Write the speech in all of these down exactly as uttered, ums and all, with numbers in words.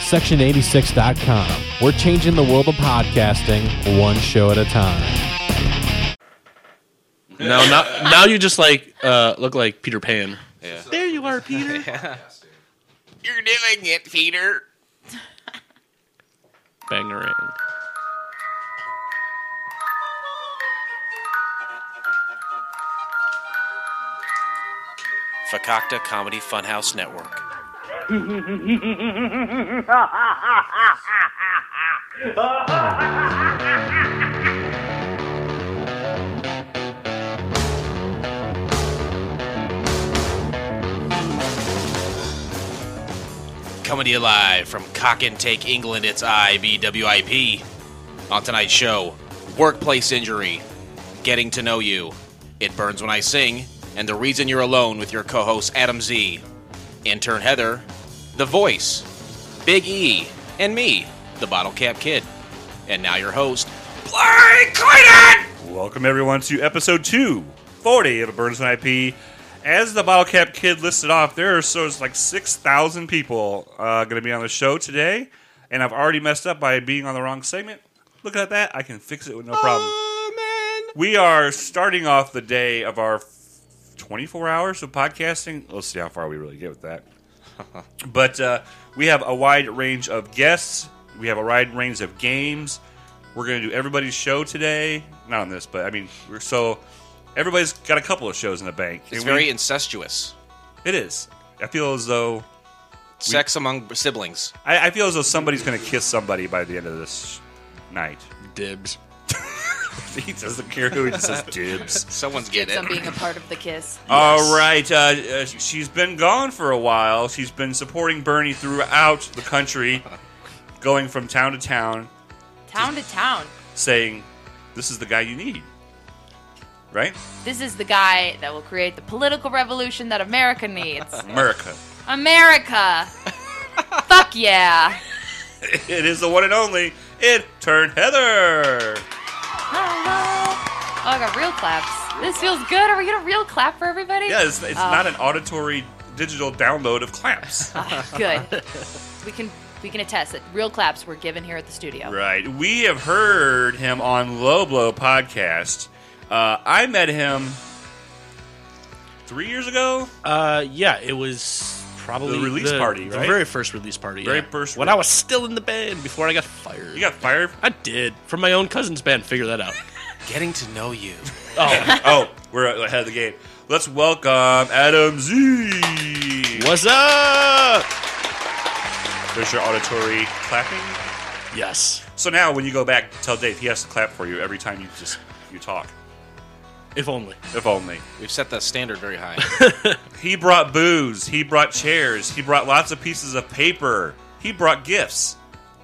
section eighty-six dot com. We're changing the world of podcasting one show at a time. No, now, now you just like uh, look like Peter Pan. Yeah. There you are, Peter. Yeah. You're doing it, Peter. Bangarang. Fakakta Comedy Funhouse Network. Coming to you live from Cock and Take England, it's I B W I P. On tonight's show, workplace injury, getting to know you, it burns when I sing, and the reason you're alone with your co-host Adam Z, intern Heather, the voice, Big E, and me, the Bottle Cap Kid. And now your host, Blake Clayton! Welcome everyone to episode two forty of Burns When I P. As the Bottle Cap Kid listed off, there are so it's like six thousand people uh, going to be on the show today, and I've already messed up by being on the wrong segment. Look at that. I can fix it with no problem. Oh, man. We are starting off the day of our twenty-four hours of podcasting. Let's see how far we really get with that. But uh, we have a wide range of guests. We have a wide range of games. We're going to do everybody's show today. Not on this, but I mean, we're so... Everybody's got a couple of shows in the bank. It's And very we, incestuous. It is. I feel as though... Sex among siblings. I, I feel as though somebody's going to kiss somebody by the end of this night. Dibs. He doesn't care who, he just says dibs. Someone's getting Dibs it. on being a part of the kiss. All right. Uh, uh, she's been gone for a while. She's been supporting Bernie throughout the country, going from town to town, Town to town. saying, this is the guy you need. Right? This is the guy that will create the political revolution that America needs. America. America! Fuck yeah! It is the one and only intern Heather. Hello! Oh, I got real claps. This feels good. Are we gonna real clap for everybody? Yeah, it's, it's Oh. not an auditory digital download of claps. Oh, good. We can we can attest that real claps were given here at the studio. Right. We have heard him on Low Blow podcast. Uh, I met him three years ago. Uh, yeah, it was probably The release party, the right? very first release party. Very yeah. first when re- I was still in the band before I got fired. You got fired? I did from my own cousin's band. Figure that out. Getting to know you. Oh, Oh, we're ahead of the game. Let's welcome Adam Z. what's up? There's your auditory clapping. Yes, So now when you go back, tell Dave he has to clap for you every time you just you talk. if only. If only. We've set the standard very high. He brought booze. He brought chairs. He brought lots of pieces of paper. He brought gifts.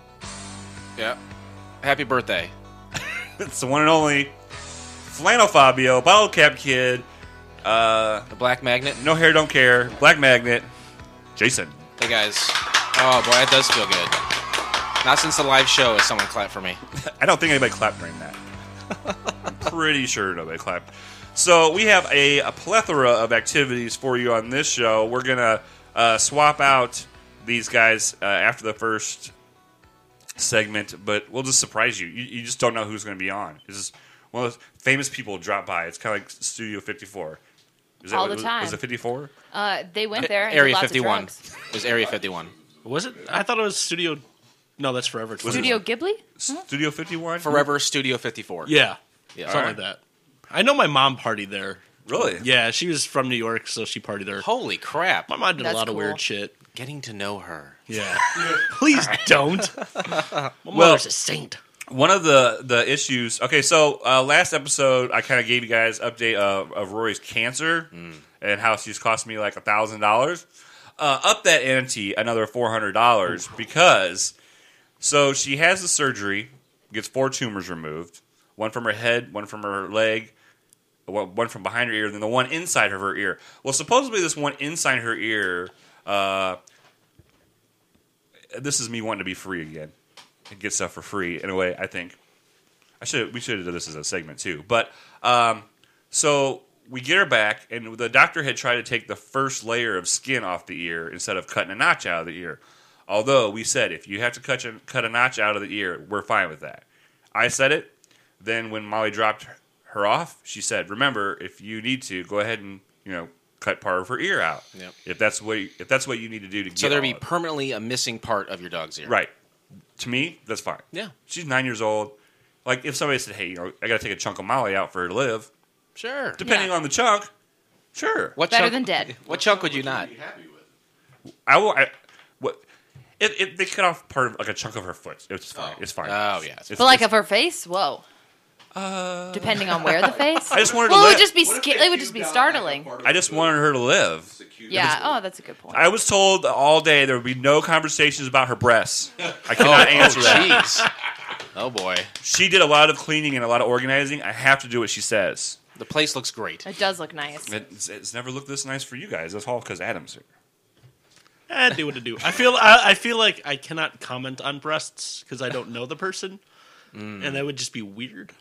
Yeah. Happy birthday. It's the one and only Flannel Fabio, Bottle Cap Kid, uh, The Black Magnet. No Hair Don't Care, Black Magnet, Jason. Hey, guys. Oh, boy, that does feel good. Not since the live show has someone clapped for me. I don't think anybody clapped during that. I'm pretty sure nobody clapped. So we have a, a plethora of activities for you on this show. We're going to uh, swap out these guys uh, after the first segment, but we'll just surprise you. You, you just don't know who's going to be on. This is one of those famous people drop by. It's kind of like Studio fifty-four. Is that All what- the time. Was it fifty-four? Uh, they went there and did Area lots fifty-one. of drugs. It was Area fifty-one. Was it? I thought it was Studio. No, that's Forever. Was it- Studio Ghibli? Studio fifty-one? Forever Studio fifty-four. Yeah, Yeah. something like that. I know my mom partied there. Really? Yeah, she was from New York, so she partied there. Holy crap. My mom did That's a lot of cool. weird shit. Getting to know her. Yeah. Please don't. My Well- mother's a saint. One of the, the issues... Okay, so uh, last episode, I kind of gave you guys an update of, of Rory's cancer and how she's cost me like one thousand dollars. Uh, up that ante another four hundred dollars because... So she has the surgery, gets four tumors removed. One from her head, one from her leg, one one from behind her ear, then the one inside of her ear. Well, supposedly this one inside her ear... Uh, this is me wanting to be free again. And get stuff for free in a way, I think. I should we should have done this as a segment too. But um, so we get her back, and the doctor had tried to take the first layer of skin off the ear instead of cutting a notch out of the ear. Although we said if you have to cut a, cut a notch out of the ear, we're fine with that. I said it. Then when Molly dropped her off, she said, "Remember, if you need to, go ahead and you know cut part of her ear out. Yep. If that's what you, if that's what you need to do to get So there'd all be of it." permanently a missing part of your dog's ear. Right. To me, that's fine. Yeah. She's nine years old. Like if somebody said, "Hey, you know, I got to take a chunk of Molly out for her to live," Sure. depending Yeah. on the chunk, sure. What Better chunk, than dead. What chunk would you not? I will. I, what? If, if they cut off part of like a chunk of her foot, it's fine. It's fine. Oh, yeah. It's, But like it's- of her face, whoa. Uh, Depending on where the face. I just wanted to well, it let- would just be sca- it would just be startling. I just wanted her to live. Yeah. Oh, that's a good point. I was told all day there would be no conversations about her breasts. I cannot answer oh, that. jeez. Oh, boy. She did a lot of cleaning and a lot of organizing. I have to do what she says. The place looks great. It does look nice. It's, it's never looked this nice for you guys. That's all because Adam's here. Eh, do what to do. I feel I, I feel like I cannot comment on breasts because I don't know the person, and that would just be weird.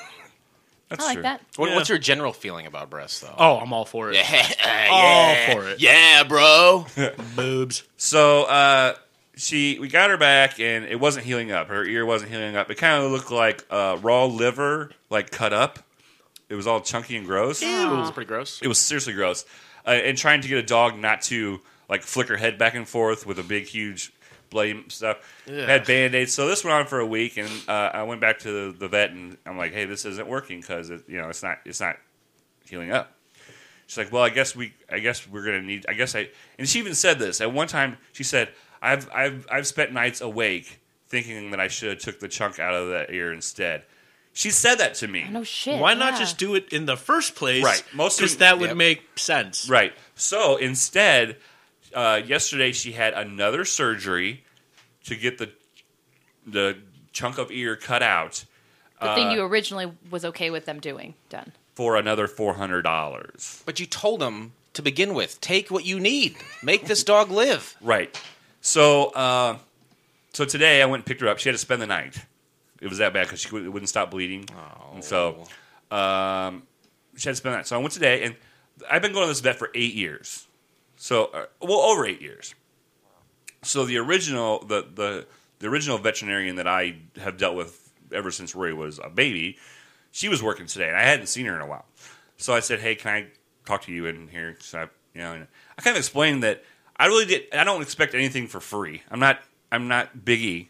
That's I like true. that. What, Yeah. What's your general feeling about breasts, though? Oh, I'm all for it. yeah. All for it. Yeah, bro. Boobs. So uh, she, we got her back, and it wasn't healing up. Her ear wasn't healing up. It kind of looked like uh, raw liver, like cut up. It was all chunky and gross. It's pretty gross. It was seriously gross. Uh, and trying to get a dog not to like flick her head back and forth with a big, huge bloody stuff. Yeah. Had Band-Aids. So this went on for a week, and uh, I went back to the, the vet, and I'm like, "Hey, this isn't working because it, you know it's not it's not healing up." She's like, "Well, I guess we I guess we're gonna need I guess I." And she even said this at one time. She said, "I've I've I've spent nights awake thinking that I should have took the chunk out of that ear instead." She said that to me. No shit. Why not yeah. just do it in the first place? Right. Most of- because that would Yep. make sense. Right. So instead, uh, yesterday she had another surgery to get the the chunk of ear cut out the thing you originally was okay with them doing done? for another four hundred dollars. But you told them to begin with, take what you need. Make this dog live. Right. So uh, so today I went and picked her up. She had to spend the night. It was that bad because she w- wouldn't stop bleeding. Oh. And so um, she had to spend the night. So I went today, and I've been going to this vet for eight years. So, uh, well, over eight years. So the original, the, the the original veterinarian that I have dealt with ever since Rory was a baby, she was working today, and I hadn't seen her in a while. So I said, "Hey, can I talk to you in here?" So I, you know, and I kind of explained that I really did. I don't expect anything for free. I'm not. I'm not Big E.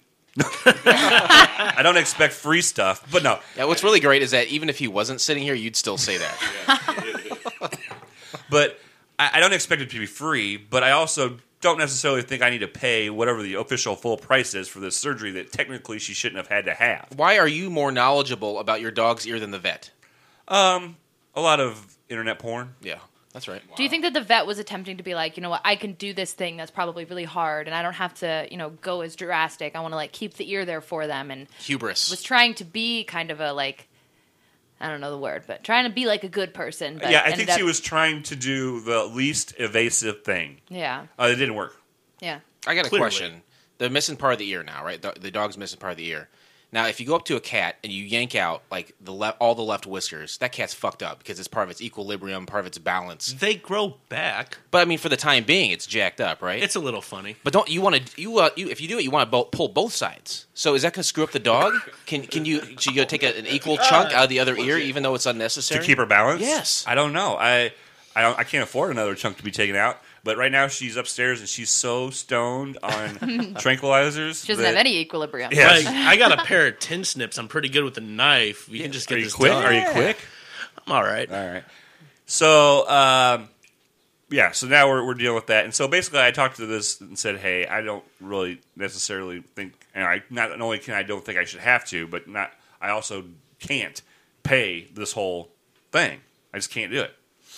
I don't expect free stuff, but no. Yeah, what's really great is that even if he wasn't sitting here, you'd still say that. But I, I don't expect it to be free. But I also don't necessarily think I need to pay whatever the official full price is for this surgery that technically she shouldn't have had to have. Why are you more knowledgeable about your dog's ear than the vet? A lot of internet porn. Yeah, that's right. Do you think that the vet was attempting to be like, you know what, I can do this thing that's probably really hard, and I don't have to, you know, go as drastic. I want to like keep the ear there for them, and Hubris. was trying to be kind of a like, I don't know the word, but trying to be like a good person. But Yeah, I ended think she up- was trying to do the least evasive thing. Yeah, Uh, it didn't work. yeah. I got a Clearly. question. The missing part of the ear now, right? The, the dog's missing part of the ear. Now, if you go up to a cat and you yank out like the le- all the left whiskers, that cat's fucked up because it's part of its equilibrium, part of its balance. They grow back. But I mean, for the time being, it's jacked up, right? It's a little funny. But don't you want to you, uh, you if you do it, you want to bo- pull both sides. So is that going to screw up the dog? Can can you should you take a, an equal chunk out of the other ear, even though it's unnecessary? To keep her balance? Yes. I don't know. I I, don't, I can't afford another chunk to be taken out. But right now she's upstairs and she's so stoned on tranquilizers. She doesn't that- have any equilibrium. Yeah. Like, I got a pair of tin snips. I'm pretty good with a knife. You can just Are get you this quick? done. Are you quick? I'm all right. All right. So, um, yeah, so now we're, we're dealing with that. And so basically I talked to this and said, hey, I don't really necessarily think, and I not only can I don't think I should have to, but not I also can't pay this whole thing. I just can't do it.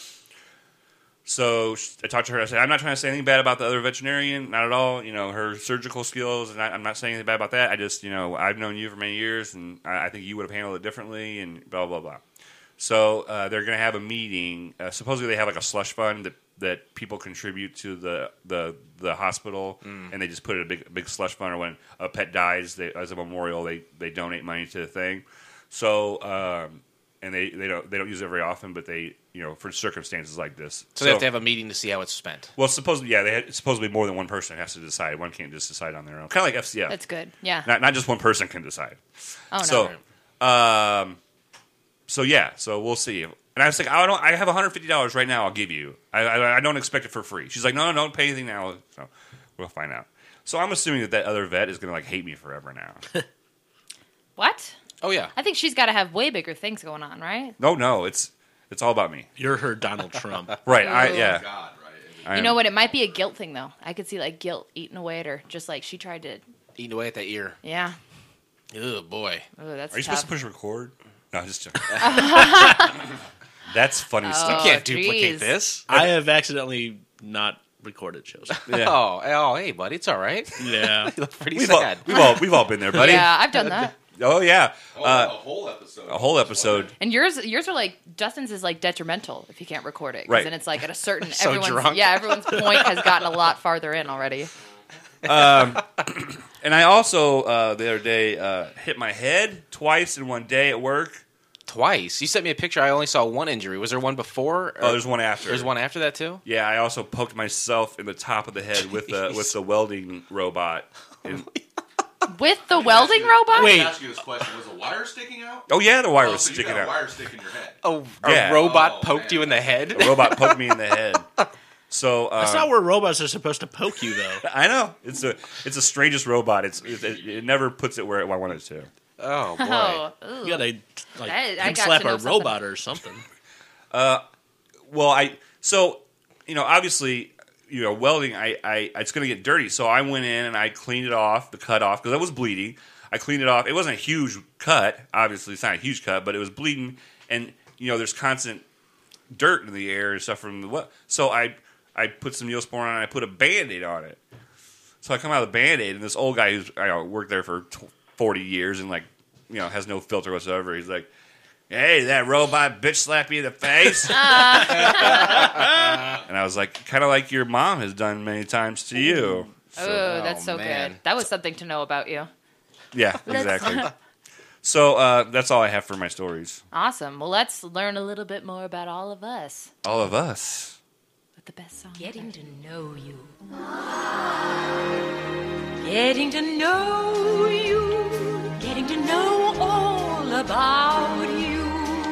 So I talked to her. I said, I'm not trying to say anything bad about the other veterinarian, not at all. You know, her surgical skills, and I, I'm not saying anything bad about that. I just, you know, I've known you for many years, and I, I think you would have handled it differently, and blah, blah, blah. So uh, they're going to have a meeting. Uh, supposedly they have like a slush fund that, that people contribute to the the, the hospital, Mm. and they just put it in a big big slush fund, or when a pet dies, they, as a memorial, they, they donate money to the thing. So, um, and they, they don't they don't use it very often, but they you know for circumstances like this. So they have to have a meeting to see how it's spent. Well, supposedly, yeah, they had, it's supposed to be more than one person has to decide. One can't just decide on their own. Kind of like F C F. That's good. Yeah. Not not just one person can decide. Oh no. So, um, so yeah, so we'll see. And I was like, I don't. I have one hundred fifty dollars right now. I'll give you. I, I I don't expect it for free. She's like, no, no, don't pay anything now. So we'll find out. So I'm assuming that that other vet is going to like hate me forever now. What? Oh yeah. I think she's got to have way bigger things going on, right? No, no, it's it's all about me. You're her Donald Trump. Right? I Ooh. yeah. God, right? I You am- know what? It might be a guilt thing, though. I could see like guilt eating away at her, just like she tried to. Eating away at that ear. Yeah. Oh boy. Oh, that's Are you tough. supposed to push record? No, I'm just joking. That's funny Oh. stuff. Can't geez. duplicate this. I have accidentally not recorded shows. Yeah. Oh, oh, hey, buddy, it's all right. Yeah. You look pretty We've all, sad. we've all we've all been there, buddy. Yeah, I've done that. Oh yeah. Oh, Uh, a whole episode. a whole episode. And yours, yours are like Dustin's is like detrimental if you can't record it. 'Cause Right. then it's like at a certain So everyone's drunk. yeah everyone's point has gotten a lot farther in already. And I also uh, the other day uh, hit my head twice in one day at work. Twice. You sent me a picture. I only saw one injury. Was there one before? Oh, there's one after. There's one after that too. Yeah, I also poked myself in the top of the head with the with the welding robot. And- With the welding robot? Wait. Let me ask you this question: was a wire sticking out? oh yeah, the wire Oh, was so you sticking got a out. wire stick in your head. Oh, Yeah. a robot Oh, poked man. you in the head. The robot poked me in the head. So uh, That's not where robots are supposed to poke you, though. I know it's a it's the strangest robot. It's it, it, it never puts it where I want it to. Oh boy. Oh, ooh. You gotta like I- I pimp got slap to know a something. robot or something. Well, I so you know obviously you know welding. I, I it's going to get dirty, so I went in and I cleaned it off, the cut off because I was bleeding. I cleaned it off. It wasn't a huge cut. Obviously, it's not a huge cut, but it was bleeding, and you know there's constant dirt in the air and stuff from the what. So I I put some Neosporin on and I put a Band-Aid on it. So I come out of the Band-Aid, and this old guy who's I know, worked there for forty years and like you know has no filter whatsoever. He's like, "Hey, did that robot bitch slap you in the face?" And I was like, kind of like your mom has done many times to you. Oh, that's Oh, so man. good. That was something to know about you. Yeah, exactly. So uh, that's all I have for my stories. Awesome. Well, let's learn a little bit more about all of us All of us. with the best song. Getting to know you. Getting to know you. Getting to know all about you.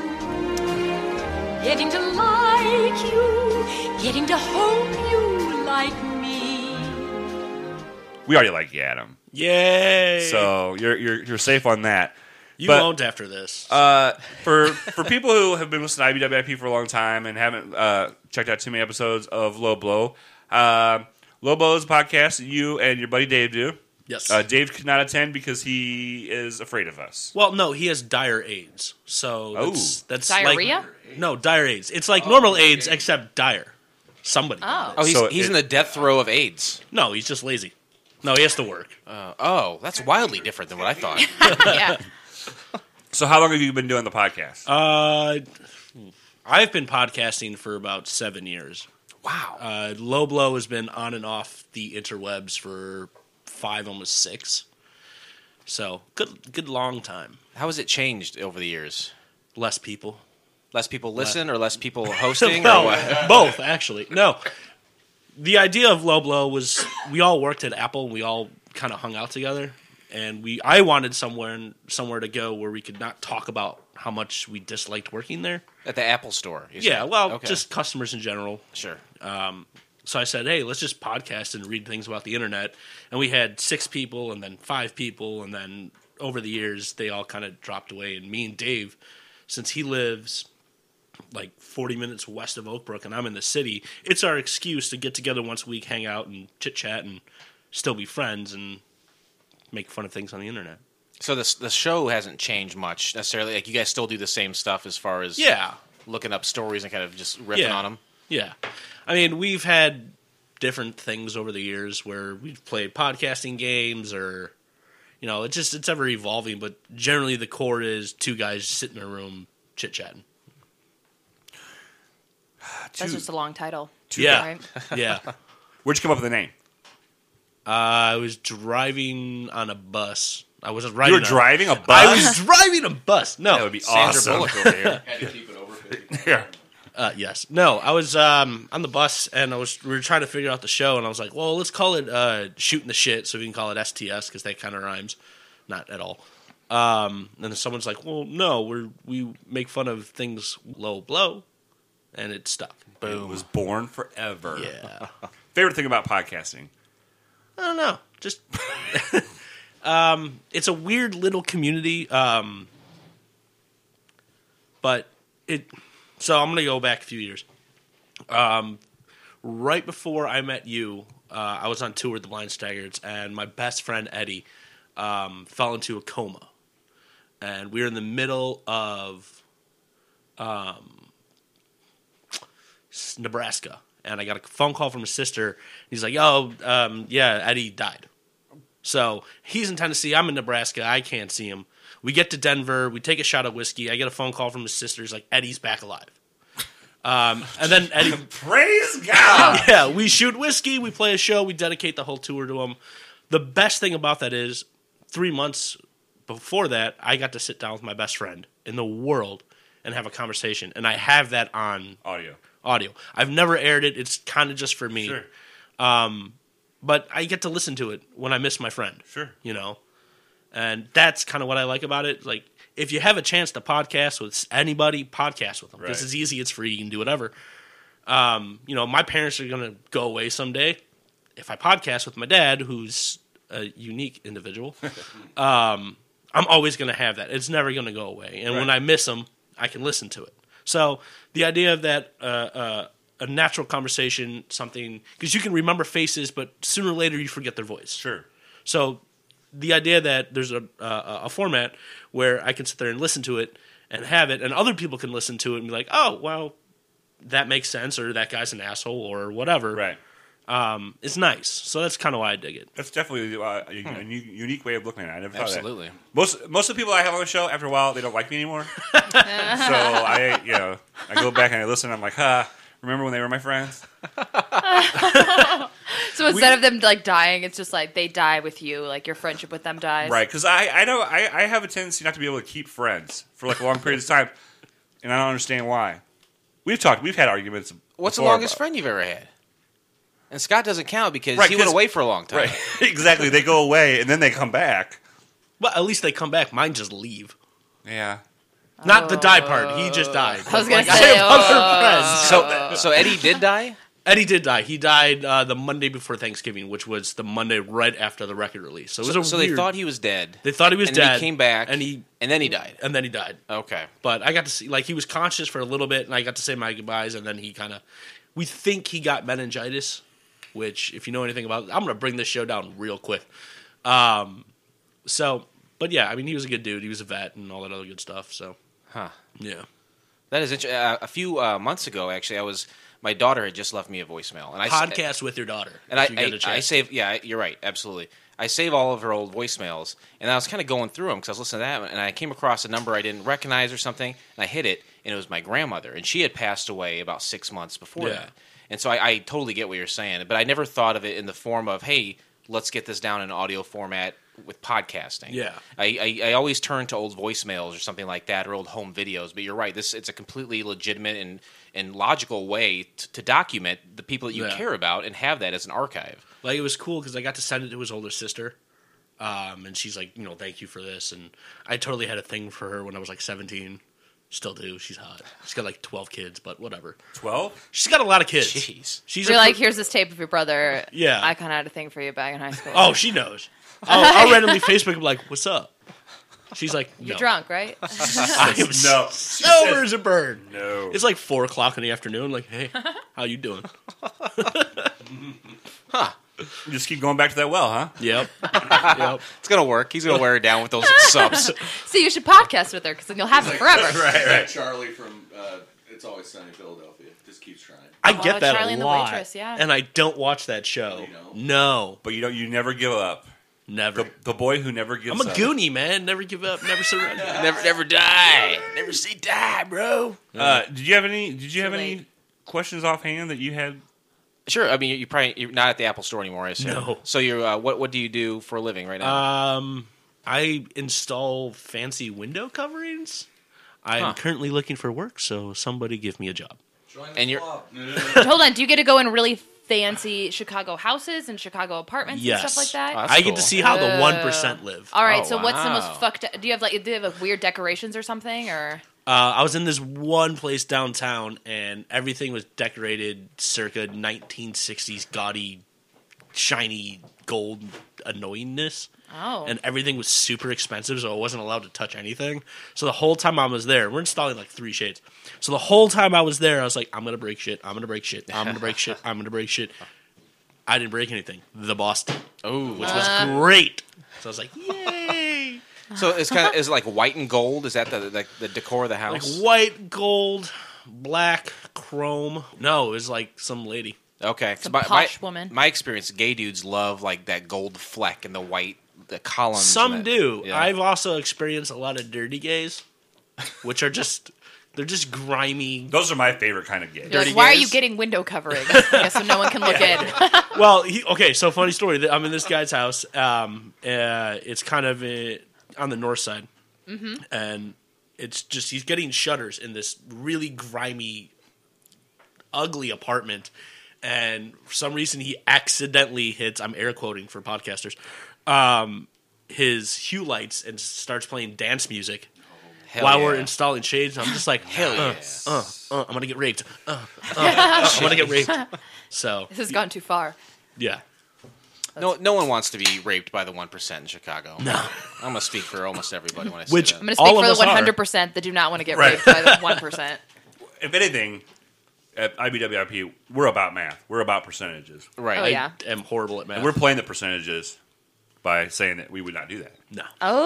Getting to like you. Getting to hope you like me. We already like you, Adam. Yay! So you're you're you're safe on that. you but- won't after this. Uh, for for people who have been listening to I B W I P for a long time and haven't uh, checked out too many episodes of Low Blow, uh, Low Blow is a podcast that you and your buddy Dave do. yes. Uh, Dave could not attend because he is afraid of us. well, no, he has dire AIDS. So Oh. that's, that's Diarrhea? Like, no, dire AIDS. It's like normal AIDS except dire. Somebody. got Oh. Oh, he's So he's it- in the death throw of AIDS. it. No, he's just lazy. No, he has to work. Uh, oh, that's wildly different than what I thought. yeah. So how long have you been doing the podcast? Uh, I've been podcasting for about seven years. Wow. Uh, Low Blow has been on and off the interwebs for five, almost six. So good, good long time. How has it changed over the years? Less people. Less people listen or less people hosting? Well, or what? both actually. No, the idea of Low Blow was we all worked at Apple and we all kind of hung out together, and we I wanted somewhere somewhere to go where we could not talk about how much we disliked working there. At the Apple store. you Yeah, said? well, Okay. just customers in general. Sure. So I said, hey, let's just podcast and read things about the internet. And we had six people and then five people. And then over the years, they all kind of dropped away. And me and Dave, since he lives like forty minutes west of Oak Brook and I'm in the city, it's our excuse to get together once a week, hang out and chit chat and still be friends and make fun of things on the internet. So the the show hasn't changed much necessarily. Like you guys still do the same stuff as far as Yeah. looking up stories and kind of just riffing Yeah. on them. Yeah. I mean, we've had different things over the years where we've played podcasting games or, you know, it's just, it's ever evolving, but generally the core is two guys sitting in a room chit-chatting. That's just a long title. Yeah. Right? Yeah. Where'd you come up with the name? Uh, I was driving on a bus I was just You riding. were a- driving a bus? I was driving a bus. No, That would be Sandra awesome. Bullock over here. Had to keep it over fifty. Yeah. Uh, yes. No, I was um, on the bus and I was we were trying to figure out the show and I was like, well, let's call it uh, Shooting the Shit so we can call it S T S because that kind of rhymes. Not at all. Um, and then someone's like, well, no, we we make fun of things low blow, and it stuck. It was born forever. Yeah. Favorite thing about podcasting? I don't know. Just um, it's a weird little community. Um, but it. So I'm gonna go back a few years. Um, right before I met you, uh, I was on tour with the Blind Staggards, and my best friend Eddie um, fell into a coma, and we were in the middle of um, s- Nebraska. And I got a phone call from his sister. He's like, "Oh, um, yeah, Eddie died." So he's in Tennessee. I'm in Nebraska. I can't see him. We get to Denver. We take a shot of whiskey. I get a phone call from his sister. He's like, "Eddie's back alive." Um, and then Eddie, Praise God! yeah, we shoot whiskey. We play a show. We dedicate the whole tour to him. The best thing about that is, three months before that, I got to sit down with my best friend in the world and have a conversation. And I have that on Audio. audio. I've never aired it. It's kind of just for me. Sure. Um, but I get to listen to it when I miss my friend. Sure. You know? And that's kind of what I like about it. Like, if you have a chance to podcast with anybody, podcast with them. Because Right. it's easy, it's free, you can do whatever. Um, you know, my parents are going to go away someday. If I podcast with my dad, who's a unique individual, um, I'm always going to have that. It's never going to go away. And when Right. I miss him, I can listen to it. So the idea of that, uh, uh, a natural conversation, something, because you can remember faces, but sooner or later you forget their voice. Sure. So the idea that there's a, uh, a format where I can sit there and listen to it and have it, and other people can listen to it and be like, oh, well, that makes sense, or that guy's an asshole, or whatever. Right. Um, it's nice. So that's kind of why I dig it. That's definitely uh, a, a u- unique way of looking at it. I never thought Absolutely. of that. Most most of the people I have on the show, after a while, they don't like me anymore. so I, you know, I go back and I listen. And I'm like, ha. Remember when they were my friends? So instead of them like dying, it's just like they die with you, like your friendship with them dies. Right. Because I, I know I, I have a tendency not to be able to keep friends for like a long period of time, and I don't understand why. We've talked. We've had arguments. What's the before longest about- friend you've ever had? And Scott doesn't count because Right, he went 'cause- away for a long time. Right. exactly. They go away and then they come back. Well, at least they come back. Mine just leave. Yeah. Not the die part. He just died. I was gonna Like, say, have other friends. So, so Eddie did die? Eddie did die. He died uh, the Monday before Thanksgiving, which was the Monday right after the record release. So it was So, a so weird, they thought he was dead. they thought he was and dead. then he came back, and he and then he died. and then he died. Okay. But I got to see, like, he was conscious for a little bit, and I got to say my goodbyes, and then he kind of, we think he got meningitis, which, if you know anything about it, I'm going to bring this show down real quick. Um, so, but yeah, I mean, he was a good dude. He was a vet and all that other good stuff, so. Huh. Yeah. That is interesting. Uh, a few uh, months ago, actually, I was my daughter had just left me a voicemail, and I Podcast with your daughter. and if I you get a I, I chance. save. Yeah, you're right. Absolutely. I save all of her old voicemails, and I was kind of going through them because I was listening to that, and I came across a number I didn't recognize or something, and I hit it, and it was my grandmother, and she had passed away about six months before Yeah. that. And so I, I totally get what you're saying, but I never thought of it in the form of, hey, let's get this down in audio format with podcasting. Yeah. I, I, I always turn to old voicemails or something like that, or old home videos. But you're right. This it's a completely legitimate and, and logical way t- to document the people that you Yeah. care about and have that as an archive. Like, it was cool because I got to send it to his older sister. Um, and she's like, you know, thank you for this. And I totally had a thing for her when I was like seventeen. Still do. She's hot. She's got like twelve kids, but whatever. twelve? She's got a lot of kids. Jeez. She's You're a like, per- here's this tape of your brother. Yeah. I kind of had a thing for you back in high school. Oh, she knows. I'll, I'll randomly Facebook and be like, what's up? She's like, no. You're drunk, right? I am No. sober as a bird. No. It's like four o'clock in the afternoon. Like, hey, how you doing? You just keep going back to that well, huh? Yep. Yep. It's going to work. He's going to wear her down with those subs. So you should podcast with her because then you'll have it forever. Right, right. Charlie from uh, It's Always Sunny in Philadelphia. Just keeps trying. I Oh, get that Charlie a and the lot. Waitress, yeah. And I don't watch that show. You don't? No. But you don't. You never give up. Never. The, the boy who never gives I'm a up. goonie, man. Never give up. Never surrender. never, never die. Never say die, bro. Uh, did you have any? Did you have Too any late. questions offhand that you had? Sure. I mean, you, you probably you're not at the Apple Store anymore, I assume. No. So you're uh, what? What do you do for a living right now? Um, I install fancy window coverings. I'm Huh. currently looking for work, so somebody give me a job. And you're Hold on, do you get to go in really fancy Chicago houses and Chicago apartments Yes. and stuff like that? Oh, that's I get cool. to see how the Oh. one percent live. All right, Oh, so what's the wow. most fucked up? Do you have like do you have like, weird decorations or something or Uh, I was in this one place downtown, and everything was decorated circa nineteen sixties gaudy, shiny gold annoyingness. Oh. And everything was super expensive, so I wasn't allowed to touch anything. So the whole time I was there, we're installing like three shades. So the whole time I was there, I was like, I'm going to break shit. I'm going to break shit. I'm going to break shit. I'm going to break shit. I didn't break anything. The boss did, oh, which was great. So I was like, yay. so it's kind of is it like white and gold. Is that the the, the decor of the Like house? white, gold, black, chrome. No, it was like some lady. Okay, 'cause Some my, posh my, woman. My experience, gay dudes love like that gold fleck and the white, the columns. Some and that- do. yeah. I've also experienced a lot of dirty gays, which are just, they're just grimy. Those are my favorite kind of gay. You're Dirty like, why are gays? you getting window covering? Yeah, so no one can look in. Well, he, okay, so funny story. I'm in this guy's house. Um, uh, it's kind of uh on the north side. Mm-hmm. And it's just, he's getting shutters in this really grimy, ugly apartment. And for some reason, he accidentally hits, I'm air quoting for podcasters, um, his hue lights and starts playing dance music. Hell While yeah. we're installing shades, I'm just like, Hell uh, yes. uh, uh, I'm gonna get raped. Uh, uh, uh, I'm gonna get raped. So This has gone too far. yeah, No, no one wants to be raped by the one percent in Chicago. no. I'm gonna speak for almost everybody when I say Which- that. I'm going to All speak of for the us are. one hundred percent that do not want to get Right. raped by the one percent. If anything, at I B W I P, we're about math. We're about percentages. right. Oh, I yeah. am horrible at math. And we're playing the percentages by saying that we would not do that. no.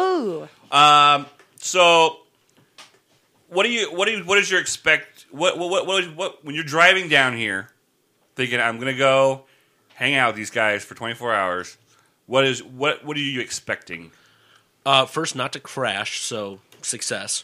Oh. So, what do you what do you, what is your expect what what what, what, is, what when you're driving down here, thinking I'm going to go hang out with these guys for twenty-four hours? What is what what are you expecting? Uh, first, not to crash, so success.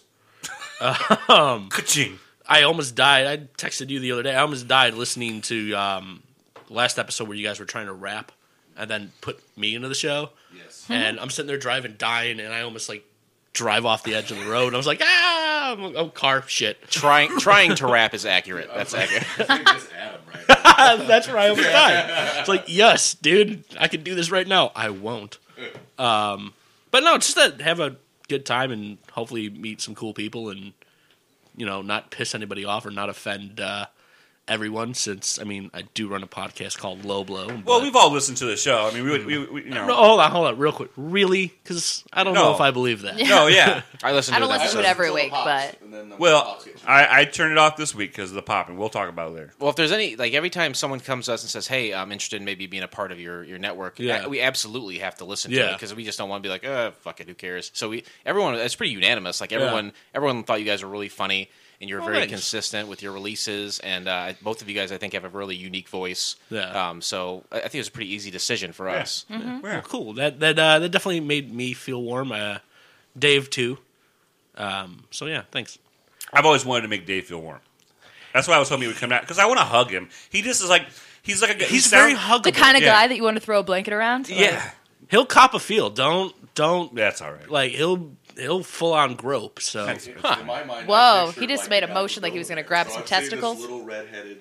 Ka-ching. I almost died. I texted you the other day. I almost died listening to um, last episode where you guys were trying to rap and then put me into the show. Yes. And I'm sitting there driving, dying, and I almost like drive off the edge of the road. And I was like, ah, oh, car shit. Trying trying to rap is accurate. That's accurate. I think it's Adam, right? That's where I almost died. It's like, yes, dude, I can do this right now. I won't. Um, but no, just to have a good time and hopefully meet some cool people and, you know, not piss anybody off or not offend uh, everyone. Since I mean, I do run a podcast called Low Blow. Well, but- we've all listened to the show. I mean, we would we, we you know. no, hold on, hold on, real quick. Really? Because I don't know No. if I believe that. No, yeah. I listen I to don't that. listen to it every week, but And then the Well, pops get- I, I turned it off this week because of the pop, and we'll talk about it later. Well, if there's any, like every time someone comes to us and says, "Hey, I'm interested in maybe being a part of your, your network," Yeah. I- we absolutely have to listen to Yeah. it because we just don't want to be like, "Uh, fuck it, who cares?" So we, everyone, it's pretty unanimous. Like everyone, everyone thought you guys were really funny and you're Oh, very thanks. consistent with your releases, and uh, both of you guys, I think, have a really unique voice. Yeah. Um, so I I think it was a pretty easy decision for us. Well, cool. That that uh, that definitely made me feel warm. Uh, Dave too. Um, so yeah, thanks. I've always wanted to make Dave feel warm. That's why I was hoping he would come out because I want to hug him. He just is like he's like a he He's sound- very huggable. the kind of Yeah. guy that you want to throw a blanket around. Yeah, He'll cop a feel. Don't don't that's all right. like he'll he'll full on grope. So That's- In my mind, Whoa, I pictured, he just like, made a guy motion with like he was little gonna grab hair. some I'm seeing this testicles. Little red-headed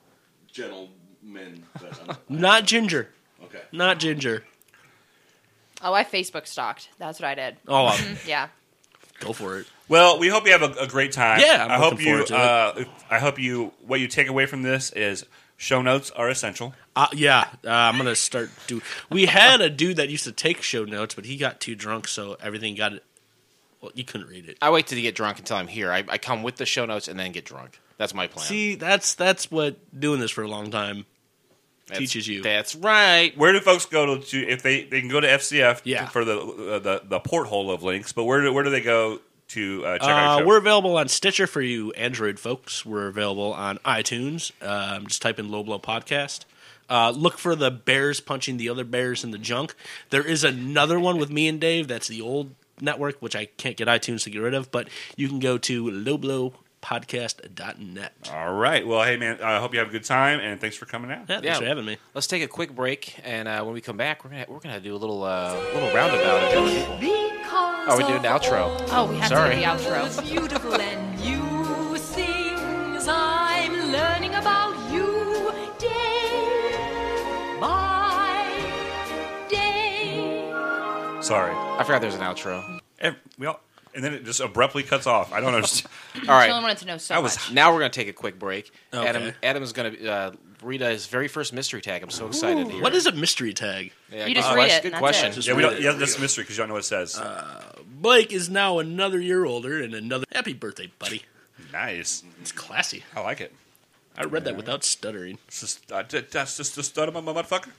gentleman. That I'm, not ginger, okay. not ginger. Oh, I Facebook stalked. That's what I did. Oh, well, Yeah. go for it. Well, we hope you have a, a great time. Yeah, I'm I hope looking you. forward to it. Uh, if- I hope you. What you take away from this is show notes are essential. Uh, yeah, uh, I'm gonna start do. We had a dude that used to take show notes, but he got too drunk, so everything got it. Well, you couldn't read it. I wait till you get drunk until I'm here. I, I come with the show notes and then get drunk. That's my plan. See, that's that's what doing this for a long time That's- teaches you. That's right. Where do folks go to, to if they, they can go to F C F Yeah. for the, uh, the the porthole of links? But where do, where do they go to uh, check out Uh, your show? we're available on Stitcher for you Android folks. We're available on iTunes. Um, just type in Low Blow Podcast. Uh, look for the bears punching the other bears in the junk. There is another one with me and Dave. That's the old network, which I can't get iTunes to get rid of. But you can go to low blow podcast dot net. All right. Well, hey man, I hope you have a good time, and thanks for coming out. Yeah, thanks Yeah. for having me. Let's take a quick break, and uh, when we come back, we're gonna we're gonna do a little uh, little roundabout of different people. Oh, we did an outro. Oh, we have Sorry. to do the outro. It's beautiful and you things I'm learning about you day by day. Sorry. I forgot there's an outro. And, we all, and then it just abruptly cuts off. I don't understand. All Chillin right. wanted to know so That was- much. Now we're going to take a quick break. Okay. Adam Adam is going to uh, read his very first mystery tag. I'm so excited to hear What it. is a mystery tag? Yeah, You good just question- read it, Good and that's question. it. Just Yeah, we read don't. it. Yeah, that's a mystery because you don't know what it says. Blake is now another year older and another happy birthday, buddy. Nice. It's classy. I like it. I read that without stuttering. It's just, uh, d- that's just the stud of my motherfucker.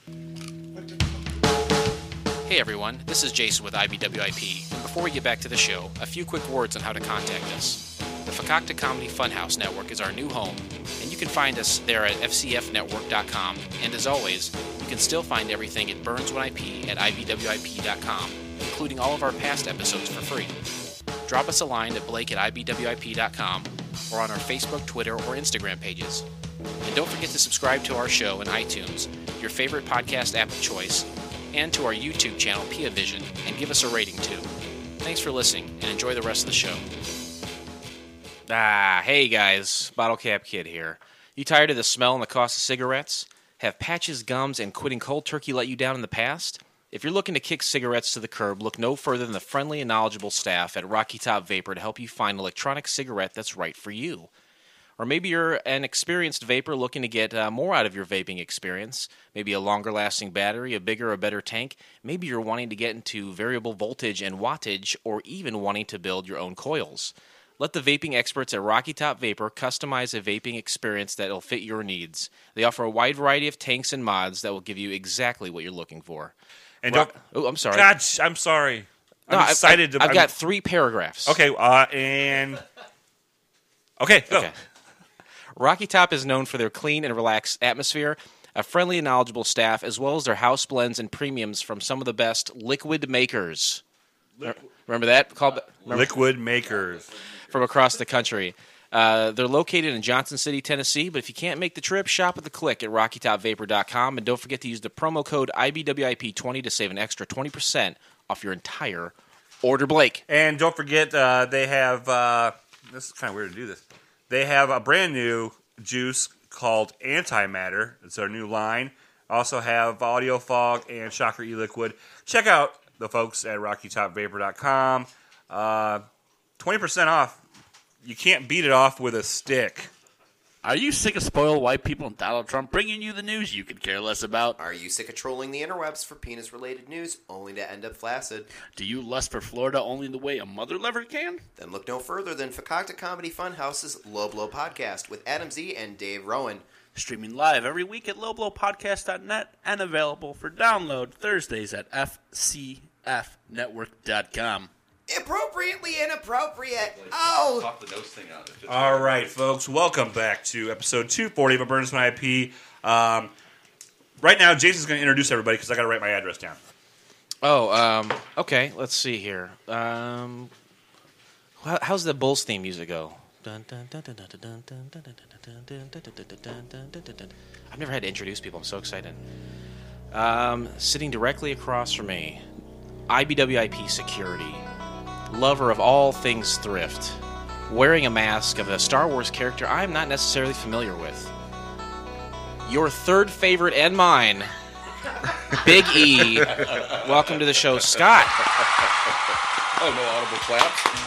Hey everyone, this is Jason with I B W I P. And before we get back to the show, a few quick words on how to contact us. The Fakakta Comedy Funhouse Network is our new home, and you can find us there at f c f network dot com. And as always, you can still find everything at Burns When I P at i b w i p dot com, including all of our past episodes for free. Drop us a line at blake at i b w i p dot com or on our Facebook, Twitter, or Instagram pages. And don't forget to subscribe to our show in iTunes, your favorite podcast app of choice, and to our YouTube channel, Pia Vision, and give us a rating too. Thanks for listening, and enjoy the rest of the show. Ah, hey guys, Bottle Cap Kid here. You tired of the smell and the cost of cigarettes? Have patches, gums, and quitting cold turkey let you down in the past? If you're looking to kick cigarettes to the curb, look no further than the friendly and knowledgeable staff at Rocky Top Vapor to help you find an electronic cigarette that's right for you. Or maybe you're an experienced vapor looking to get uh, more out of your vaping experience. Maybe a longer-lasting battery, a bigger or better tank. Maybe you're wanting to get into variable voltage and wattage, or even wanting to build your own coils. Let the vaping experts at Rocky Top Vapor customize a vaping experience that will fit your needs. They offer a wide variety of tanks and mods that will give you exactly what you're looking for. And Ro- don't. oh, I'm sorry. God, sh- I'm sorry. I'm No, I've- excited. I've, to, I've I'm- got three paragraphs. Okay, uh, and okay, go. Okay. Rocky Top is known for their clean and relaxed atmosphere, a friendly and knowledgeable staff, as well as their house blends and premiums from some of the best liquid makers. Remember that? Called remember? Liquid makers. From across the country. Uh, they're located in Johnson City, Tennessee, but if you can't make the trip, shop at the click at rocky top vapor dot com, and don't forget to use the promo code I B W I P twenty to save an extra twenty percent off your entire order, Blake. And don't forget, uh, they have. Uh, this is kind of weird to do this. They have a brand new juice called Antimatter. It's their new line. Also have Audio Fog and Shocker E-Liquid. Check out the folks at rocky top vapor dot com. Uh, twenty percent off. You can't beat it off with a stick. Are you sick of spoiled white people and Donald Trump bringing you the news you could care less about? Are you sick of trolling the interwebs for penis-related news only to end up flaccid? Do you lust for Florida only the way a mother lover can? Then look no further than Fakakta Comedy Funhouse's Low Blow Podcast with Adam Z and Dave Rowan. Streaming live every week at low blow podcast dot net and available for download Thursdays at f c f network dot com. Appropriately inappropriate. Oh! Pop the nose thing out. If it's All right, folks, welcome back to episode two forty of Burns When I P. Um, right now, Jason's going to introduce everybody because I got to write my address down. Oh, um, okay. Let's see here. Um, how, how's the Bulls theme music go? I've never had to introduce people. I'm so excited. Um, sitting directly across from me, I B W I P Security, lover of all things thrift, wearing a mask of a Star Wars character I'm not necessarily familiar with. Your third favorite and mine, Big E. Welcome to the show, Scott. Oh, no audible claps?